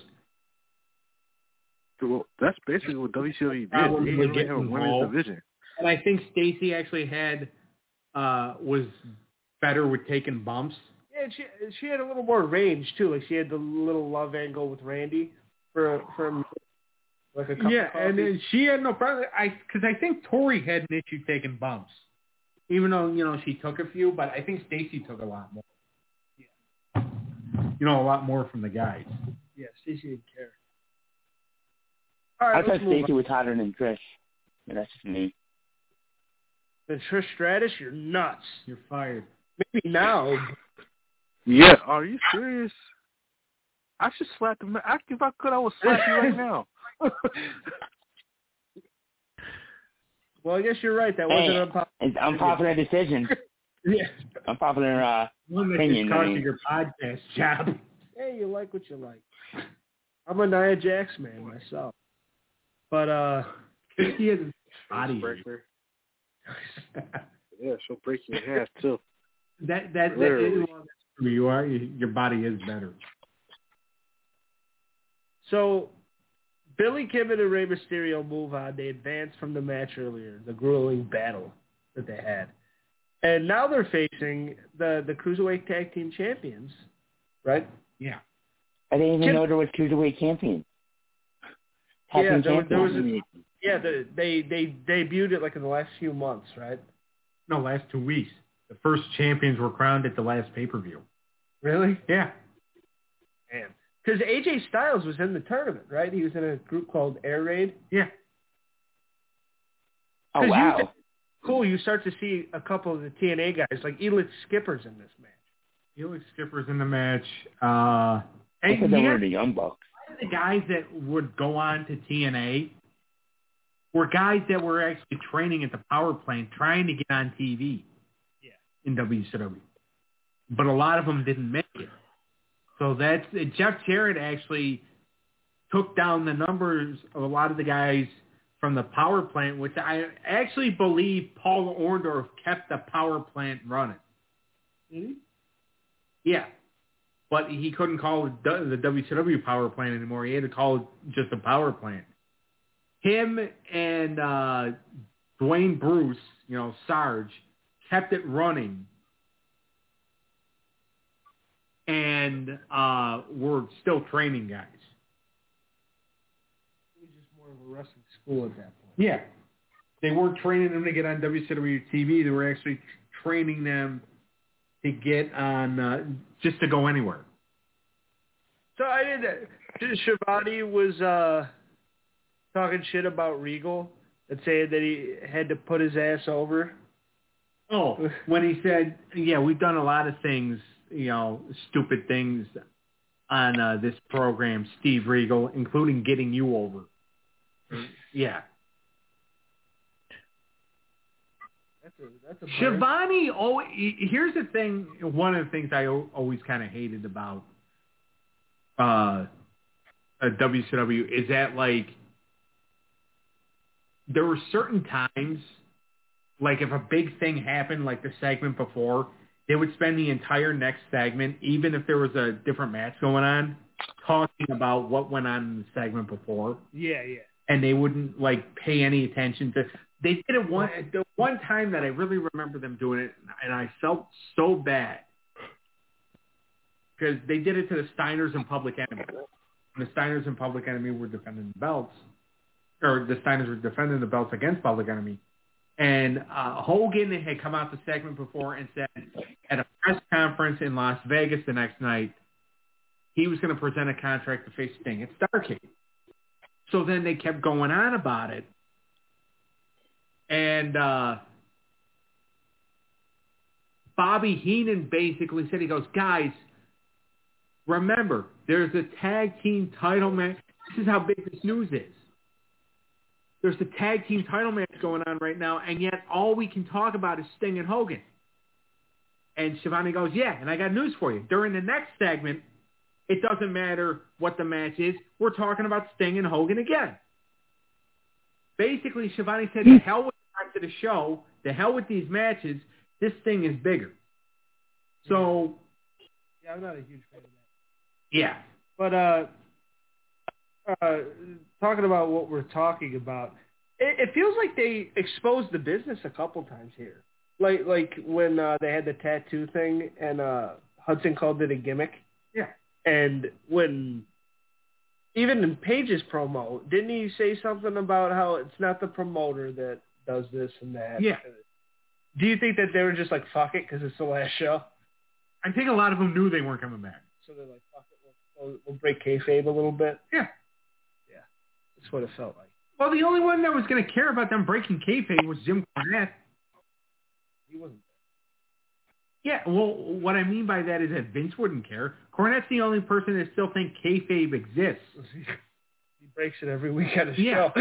Well, that's basically what WCW did. Probably They didn't get have a women's involved. division. And I think Stacey actually was better with taking bumps. Yeah, she had a little more range, too. Like, she had the little love angle with Randy for like a cup of coffee. And then she had no problem. Because I think Tori had an issue taking bumps. Even though, she took a few, but I think Stacey took a lot more. Yeah. A lot more from the guys. Yeah, Stacey didn't care. All right, I thought Stacey was hotter than Trish. But that's just me. Then Trish Stratus, you're nuts. You're fired. Maybe now. Yeah, are you serious? I should slap him. If I could, I would slap you right now. Well, I guess you're right. That wasn't unpopular. It's unpopular decision. Yeah. Unpopular One that opinion. just cost you your podcast job. Hey, you like what you like. I'm a Nia Jax man myself. But, He has a body. Breaker. Yeah, she'll break you in half, too. That is true. Your body is better. So, Billy Kidman and Rey Mysterio move on. They advance from the match earlier, the grueling battle that they had. And now they're facing the Cruiserweight Tag Team Champions, right? Yeah. I didn't even know there was Cruiserweight champions. There was they debuted it like in the last few months, right? No, last 2 weeks. The first champions were crowned at the last pay-per-view. Really? Yeah. Man. Because AJ Styles was in the tournament, right? He was in a group called Air Raid. Yeah. Oh, wow. Cool. You start to see a couple of the TNA guys, like Elix Skipper's in this match. Elix Skipper's in the match. I thought they were the Young Bucks. The guys that would go on to TNA were guys that were actually training at the power plant, trying to get on TV in WCW. But a lot of them didn't make it. So that's Jeff Jarrett actually took down the numbers of a lot of the guys from the power plant, which I actually believe Paul Orndorff kept the power plant running. Mm-hmm. Yeah. But he couldn't call it the WCW power plant anymore. He had to call it just a power plant. Him and Dwayne Bruce, Sarge, kept it running and were still training guys. It was just more of a wrestling school at that point. Yeah. They weren't training them to get on WCW TV. They were actually training them to get on, just to go anywhere. So Shivani was talking shit about Regal and saying that he had to put his ass over. Oh, when he said, yeah, we've done a lot of things, stupid things on this program, Steve Regal, including getting you over. Yeah. That's a Shivani, here's the thing, one of the things I always kind of hated about WCW is that, like, there were certain times, like if a big thing happened, like the segment before, they would spend the entire next segment, even if there was a different match going on, talking about what went on in the segment before. Yeah, yeah. And they wouldn't, like, pay any attention to... They did it the one time that I really remember them doing it, and I felt so bad. Because they did it to the Steiners and Public Enemy. And the Steiners and Public Enemy were defending the belts. Or the Steiners were defending the belts against Public Enemy. And Hogan had come out the segment before and said at a press conference in Las Vegas the next night, he was going to present a contract to face Sting at Starrcade. So then they kept going on about it. And Bobby Heenan basically said, he goes, guys, remember, there's a tag team title match. This is how big this news is. There's a tag team title match going on right now, and yet all we can talk about is Sting and Hogan. And Shivani goes, yeah, and I got news for you. During the next segment, it doesn't matter what the match is. We're talking about Sting and Hogan again. Basically, Shivani said, the hell with the rest of the show, the hell with these matches, this thing is bigger. So... yeah, I'm not a huge fan of that. Yeah. But talking about what we're talking about, it feels like they exposed the business a couple times here. Like when they had the tattoo thing and Hudson called it a gimmick. Yeah. And when, even in Page's promo, didn't he say something about how it's not the promoter that does this and that? Yeah. Do you think that they were just like, fuck it, because it's the last show? I think a lot of them knew they weren't coming back. So they're like, fuck it, we'll break kayfabe a little bit? Yeah. Yeah. That's what it felt like. Well, the only one that was going to care about them breaking kayfabe was Jim Cornette. He wasn't. Yeah, well, what I mean by that is that Vince wouldn't care. Cornette's the only person that still thinks kayfabe exists. He breaks it every week on his show.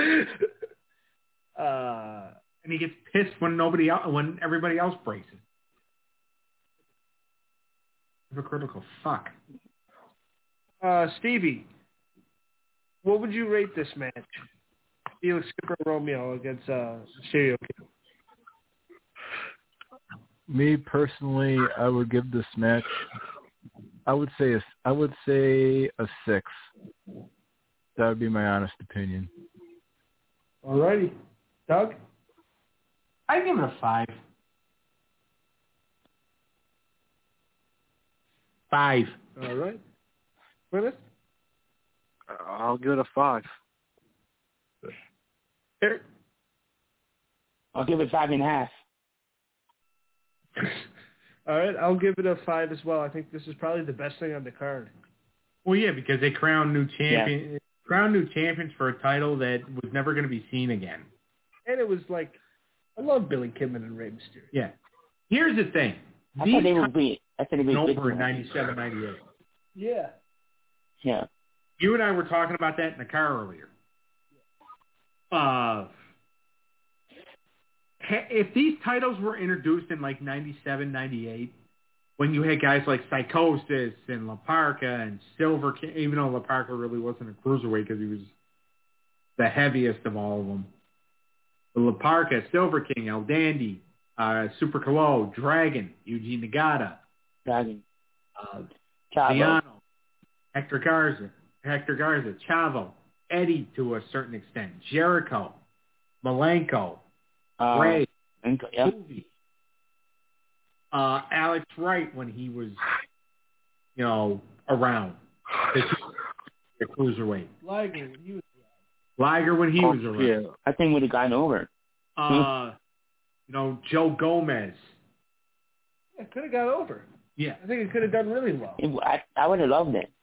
And he gets pissed when everybody else breaks it. Hypocritical fuck. Stevie, what would you rate this match? Felix Skipper Romeo against Mysterio Kid. Me personally, I would give this match, I would say a 6. That would be my honest opinion. Alrighty. Doug? I'd give it a 5. 5. All right. Gwyneth? I'll give it a 5. Eric? I'll give it 5.5. All right, I'll give it a 5 as well. I think this is probably the best thing on the card. Well, yeah, because they crowned new champions for a title that was never going to be seen again. And it was like, I love Billy Kidman and Rey Mysterio. Yeah. Here's the thing. I thought they would be over in 97, 98. Yeah. Yeah. You and I were talking about that in the car earlier. If these titles were introduced in like 97, 98, when you had guys like Psychosis and La Parka and Silver King, even though La Parka really wasn't a cruiserweight because he was the heaviest of all of them. But La Parka, Silver King, El Dandy, Super Calo, Dragon, Yuji Nagata, Dragon. Chavo, Liano, Hector Garza, Chavo, Eddie to a certain extent, Jericho, Malenko, Ray, yep. Movie, Alex Wright when he was, around. The cruiserweight. Liger when he was around. Yeah. I think would have gotten over. Joe Gomez. It could have got over. Yeah. I think it could have done really well. I would have loved it.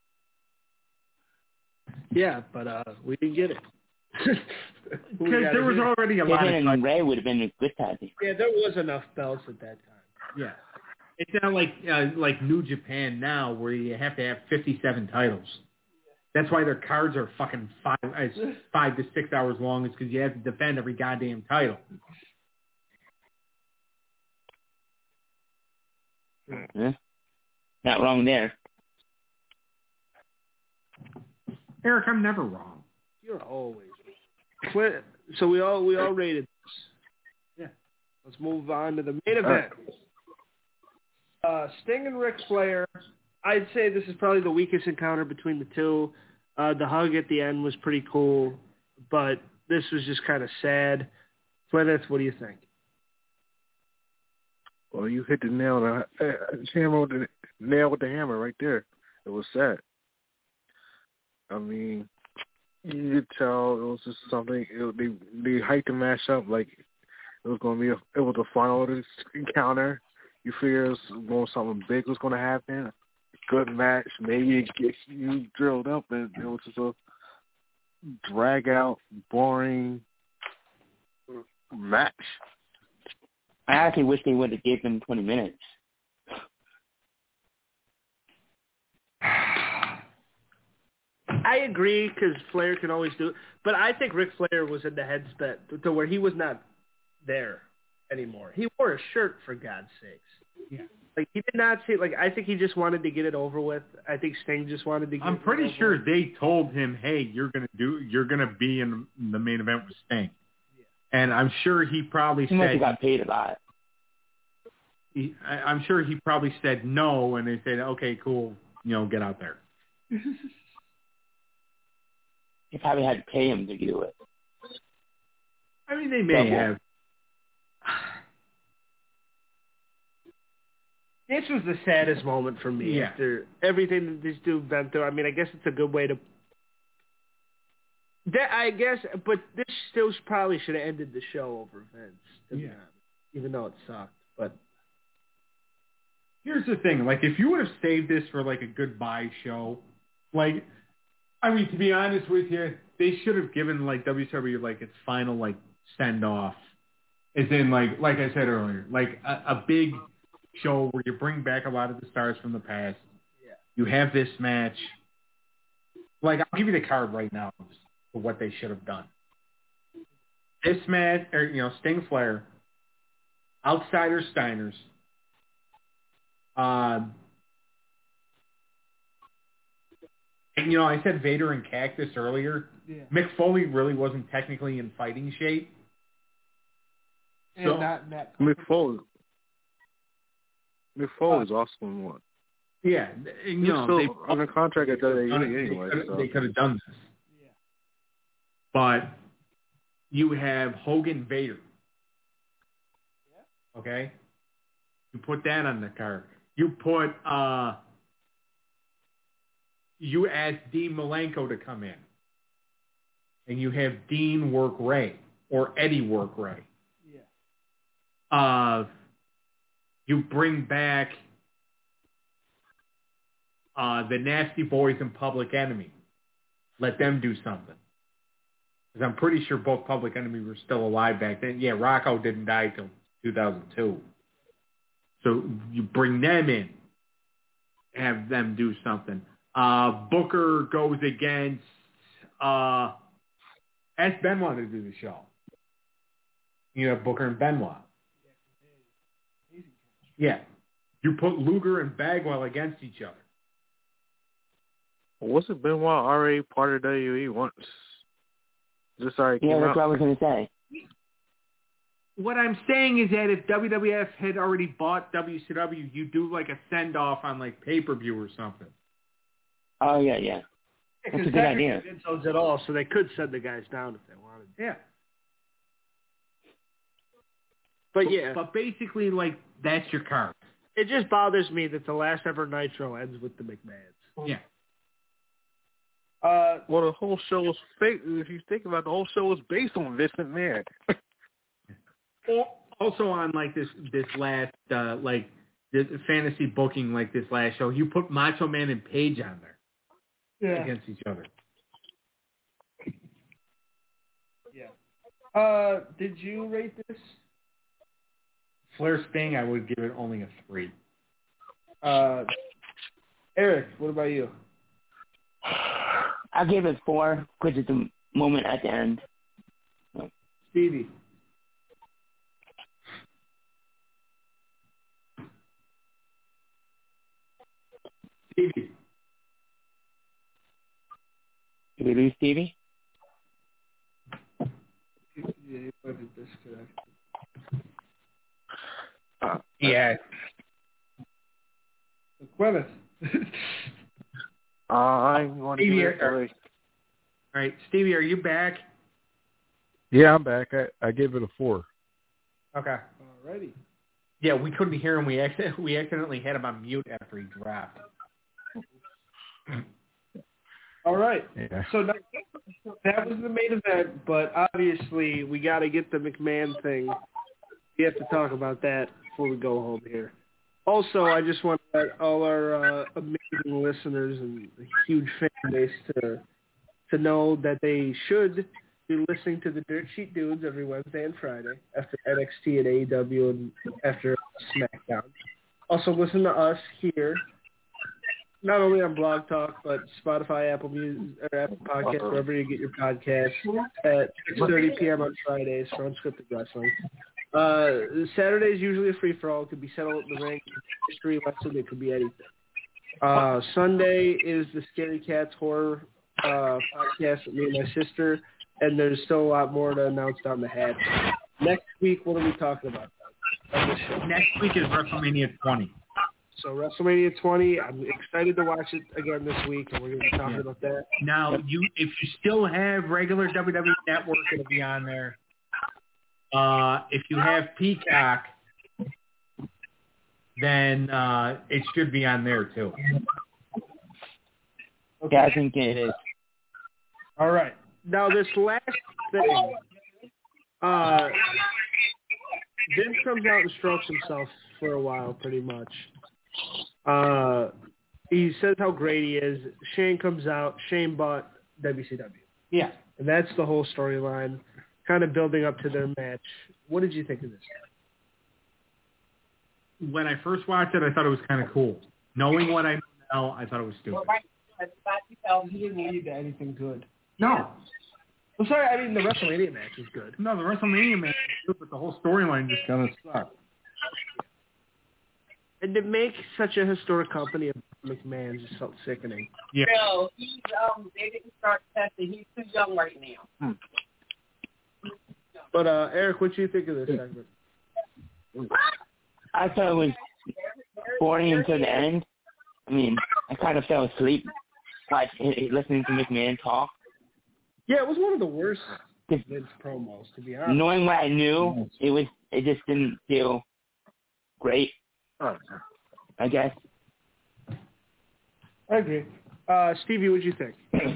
Yeah, but we didn't get it. Because there was already a lot of and Ray would have been a good tag team. Yeah, there was enough belts at that time. Yeah. It's not like New Japan now where you have to have 57 titles. That's why their cards are fucking 5 to 6 hours long. It's because you have to defend every goddamn title. Yeah. Not wrong there. Eric, I'm never wrong. You're always wrong. So we all rated this. Yeah. Let's move on to the main event. Sting and Ric Flair. I'd say this is probably the weakest encounter between the two. The hug at the end was pretty cool, but this was just kind of sad. Gwyneth, what do you think? Well, you hit the nail with the hammer right there. It was sad. I mean, you could tell it was just something. They hyped the match up like it was going to be. It was the final of this encounter. You figure something big was going to happen. Good match. Maybe it gets you drilled up, and it was just a drag out, boring match. I actually wish they would have given them 20 minutes. I agree because Flair can always do it, but I think Ric Flair was in the headset to where he was not there anymore. He wore a shirt, for God's sakes. Yeah. Like, he did not say, I think he just wanted to get it over with. I think Sting just wanted to get it over with. I'm pretty sure they told him, hey, you're going to be in the main event with Sting. Yeah. And I'm sure he probably said... He got paid a lot. I'm sure he probably said no, and they said, okay, cool, get out there. They probably had to pay him to do it. I mean, they may have. This was the saddest moment for me after everything that these two went through. I mean, I guess it's a good way to... but this still probably should have ended the show over Vince, to be honest, even though it sucked. But here's the thing. If you would have saved this for, a goodbye show, to be honest with you, they should have given, WCW, its final, send-off. As in, like I said earlier, a big show where you bring back a lot of the stars from the past. Yeah. You have this match. I'll give you the card right now for what they should have done. This match, Sting Flair, Outsider Steiners, I said Vader and Cactus earlier. Yeah. Mick Foley really wasn't technically in fighting shape. So, Mick Foley's also in one. Yeah, they on a contract at WWE anyway. They could have done this. Yeah. But you have Hogan Vader. Yeah. Okay. You put that on the card. You put you ask Dean Malenko to come in, and you have Dean work Ray or Eddie work Ray. Yeah. You bring back the Nasty Boys and Public Enemy. Let them do something. Because I'm pretty sure both Public Enemy were still alive back then. Yeah, Rocco didn't die till 2002. So you bring them in, have them do something. Booker goes against ask Benoit to do the show. You have Booker and Benoit. Yeah. You put Luger and Bagwell against each other. Wasn't Benoit already part of WWE once? Just already came Yeah, that's out? what I was going to say. What I'm saying is that if WWF had already bought WCW, you do like a send-off on like pay-per-view or something. Oh, yeah. That's a good idea. Vince owns it all, so they could send the guys down if they wanted. Yeah. But basically, like, that's your card. it just bothers me that the last ever Nitro ends with the McMahons. Yeah. Well, the whole show was fake. If you think about it, the whole show was based on Vince McMahon. Also on like this last like this fantasy booking like this last show, you put Macho Man and Paige on there against each other. Yeah. Did you rate this? Flair Sting, I would give it only a 3. Eric, what about you? I gave it 4 because it's a moment at the end. Stevie. Stevie. Did we lose Stevie? Yeah, you might be disconnected. Yeah. Gwyneth. I'm going to Stevie, give it all right, Stevie, are you back? Yeah, I'm back. I gave it a 4. Okay. Alrighty. Yeah, we couldn't hear him. We accidentally had him on mute after he dropped. All right. Yeah. So that was the main event, but obviously we got to get the McMahon thing. We have to talk about that before we go home here. Also, I just want to let all our amazing listeners and a huge fan base to know that they should be listening to the Dirt Sheet Dudes every Wednesday and Friday after NXT and AEW and after SmackDown. Also, listen to us here, not only on Blog Talk, but Spotify, Apple Music, or Apple Podcasts, wherever you get your podcasts, at 6:30 p.m. on Fridays for Unscripted Wrestling. Saturday is usually a free-for-all. It could be Settle in the Ring, history lesson. It could be anything. Sunday is the Scary Cats Horror podcast with me and my sister, and there's still a lot more to announce down the hatch. Next week, what are we talking about on this show? Next week is WrestleMania 20. So WrestleMania 20, I'm excited to watch it again this week, and we're going to be talking about that. Now, if you still have regular WWE Network, it'll be on there. If you have Peacock, then it should be on there too. Okay. Yeah, I think it is. All right. Now, this last thing, Vince comes out and strokes himself for a while, pretty much. He says how great he is. Shane comes out. Shane bought WCW. Yeah. And that's the whole storyline, kind of building up to their match. What did you think of this? When I first watched it, I thought it was kind of cool. Knowing what I know now, I thought it was stupid. He didn't lead to anything good. No. I'm sorry, I mean, the WrestleMania match was good. No, the WrestleMania match was good, but the whole storyline just kind of sucked. And to make such a historic company of McMahon just felt sickening. Yeah. No, they didn't start testing. He's too young right now. But Eric, what do you think of this segment? I thought it was boring until the end. I mean, I kind of fell asleep listening to McMahon talk. Yeah, it was one of the worst Vince promos, to be honest. Knowing what I knew, it just didn't feel great, I guess. I agree. Stevie, what'd you think?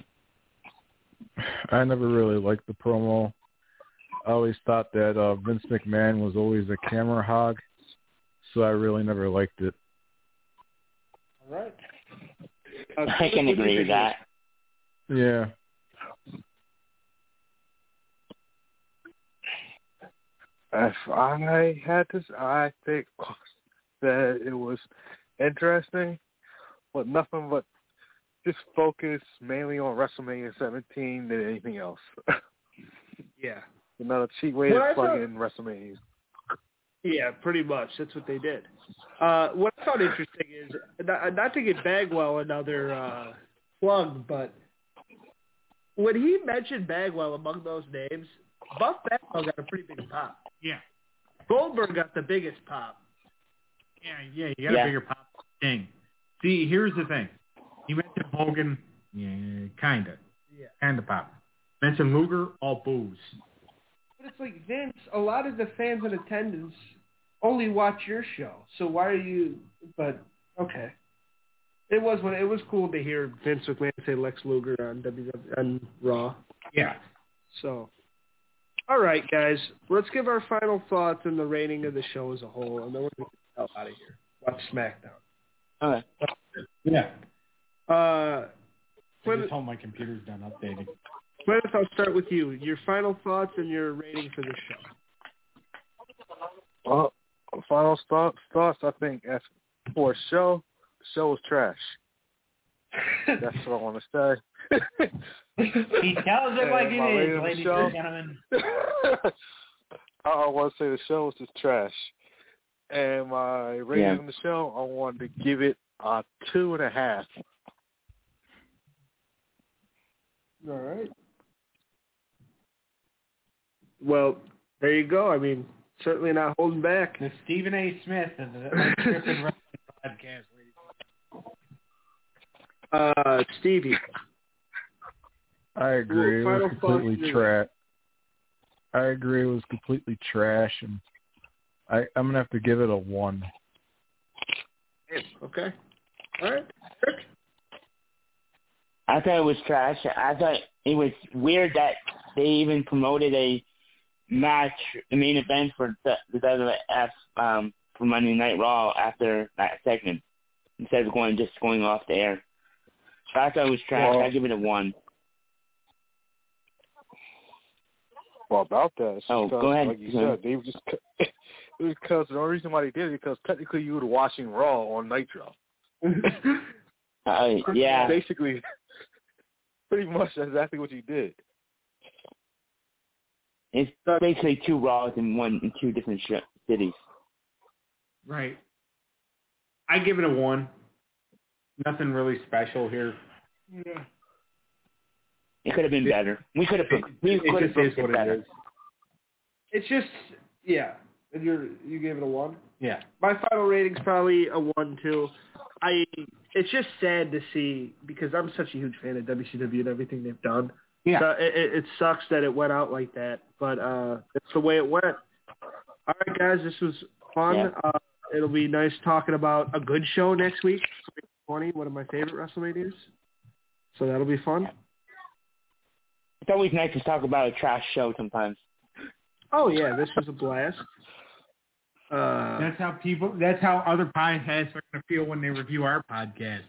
I never really liked the promo. I always thought that Vince McMahon was always a camera hog, so I really never liked it. All right. I can agree with that. Yeah. If I had to, I think that it was interesting, but nothing but just focus mainly on WrestleMania 17 than anything else. Yeah. Another cheap way to plug in WrestleMania. Yeah, pretty much. That's what they did. What I found interesting is, not to get Bagwell another plug, but when he mentioned Bagwell among those names, Buff Bagwell got a pretty big pop. Yeah. Goldberg got the biggest pop. Yeah, you got a bigger pop thing. See, here's the thing. You mentioned Hogan, kind of pop. Mentioned Luger, all booze. But it's like, Vince, a lot of the fans in attendance only watch your show. So why are you... But, okay. It was cool to hear Vince McMahon say Lex Luger on Raw. Yeah. So, all right, guys. Let's give our final thoughts and the rating of the show as a whole, and then we're going to get the hell out of here. Watch SmackDown. All right. Yeah. I just hope my computer's done updating. Glennis, I'll start with you. Your final thoughts and your rating for this show. Well, final thoughts, I think, as for a show, the show was trash. That's what I want to say. He tells it like it is, ladies and gentlemen. I want to say the show was just trash. And my rating on the show, I wanted to give it a 2.5. All right. Well, there you go. I mean, certainly not holding back. The Stephen A. Smith of the Unscripted Wrestling Podcast, ladies. Stevie. I agree. It was completely trash. I agree. It was completely trash, and I'm gonna have to give it a 1. Okay. All right. Rick? I thought it was trash. I thought it was weird that they even promoted a match, a main event for the WWF for Monday Night Raw after that segment instead of going off the air. So I thought it was trash. I give it a 1. Well, about that, because, go ahead. Like you said, they were just because the only reason why they did it because technically you were watching Raw on Nitro. Yeah. Basically, pretty much exactly what you did. It's basically 2 Raws in 2 different cities. Right. I give it a 1. Nothing really special here. Yeah. It could have been better. We could have booked it better. It's just, yeah. And you gave it a 1? Yeah. My final rating's probably a 1 too. It's just sad to see because I'm such a huge fan of WCW and everything they've done. Yeah. So it sucks that it went out like that, but it's the way it went. All right, guys, this was fun. Yeah. It'll be nice talking about a good show next week. 20, one of my favorite WrestleManias. So that'll be fun. It's always nice to talk about a trash show sometimes. Oh yeah, this was a blast. That's how other podcasts are going to feel when they review our podcast.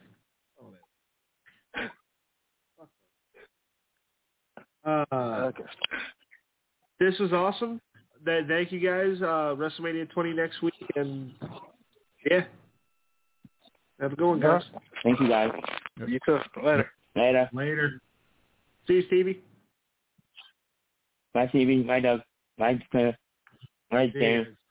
Okay. This was awesome. Thank you guys. WrestleMania 20 next week, and yeah, have a good one, guys. Thank you, guys. You too. Later. Later. See you, Stevie. Bye, Stevie. Bye, Doug. Bye, James.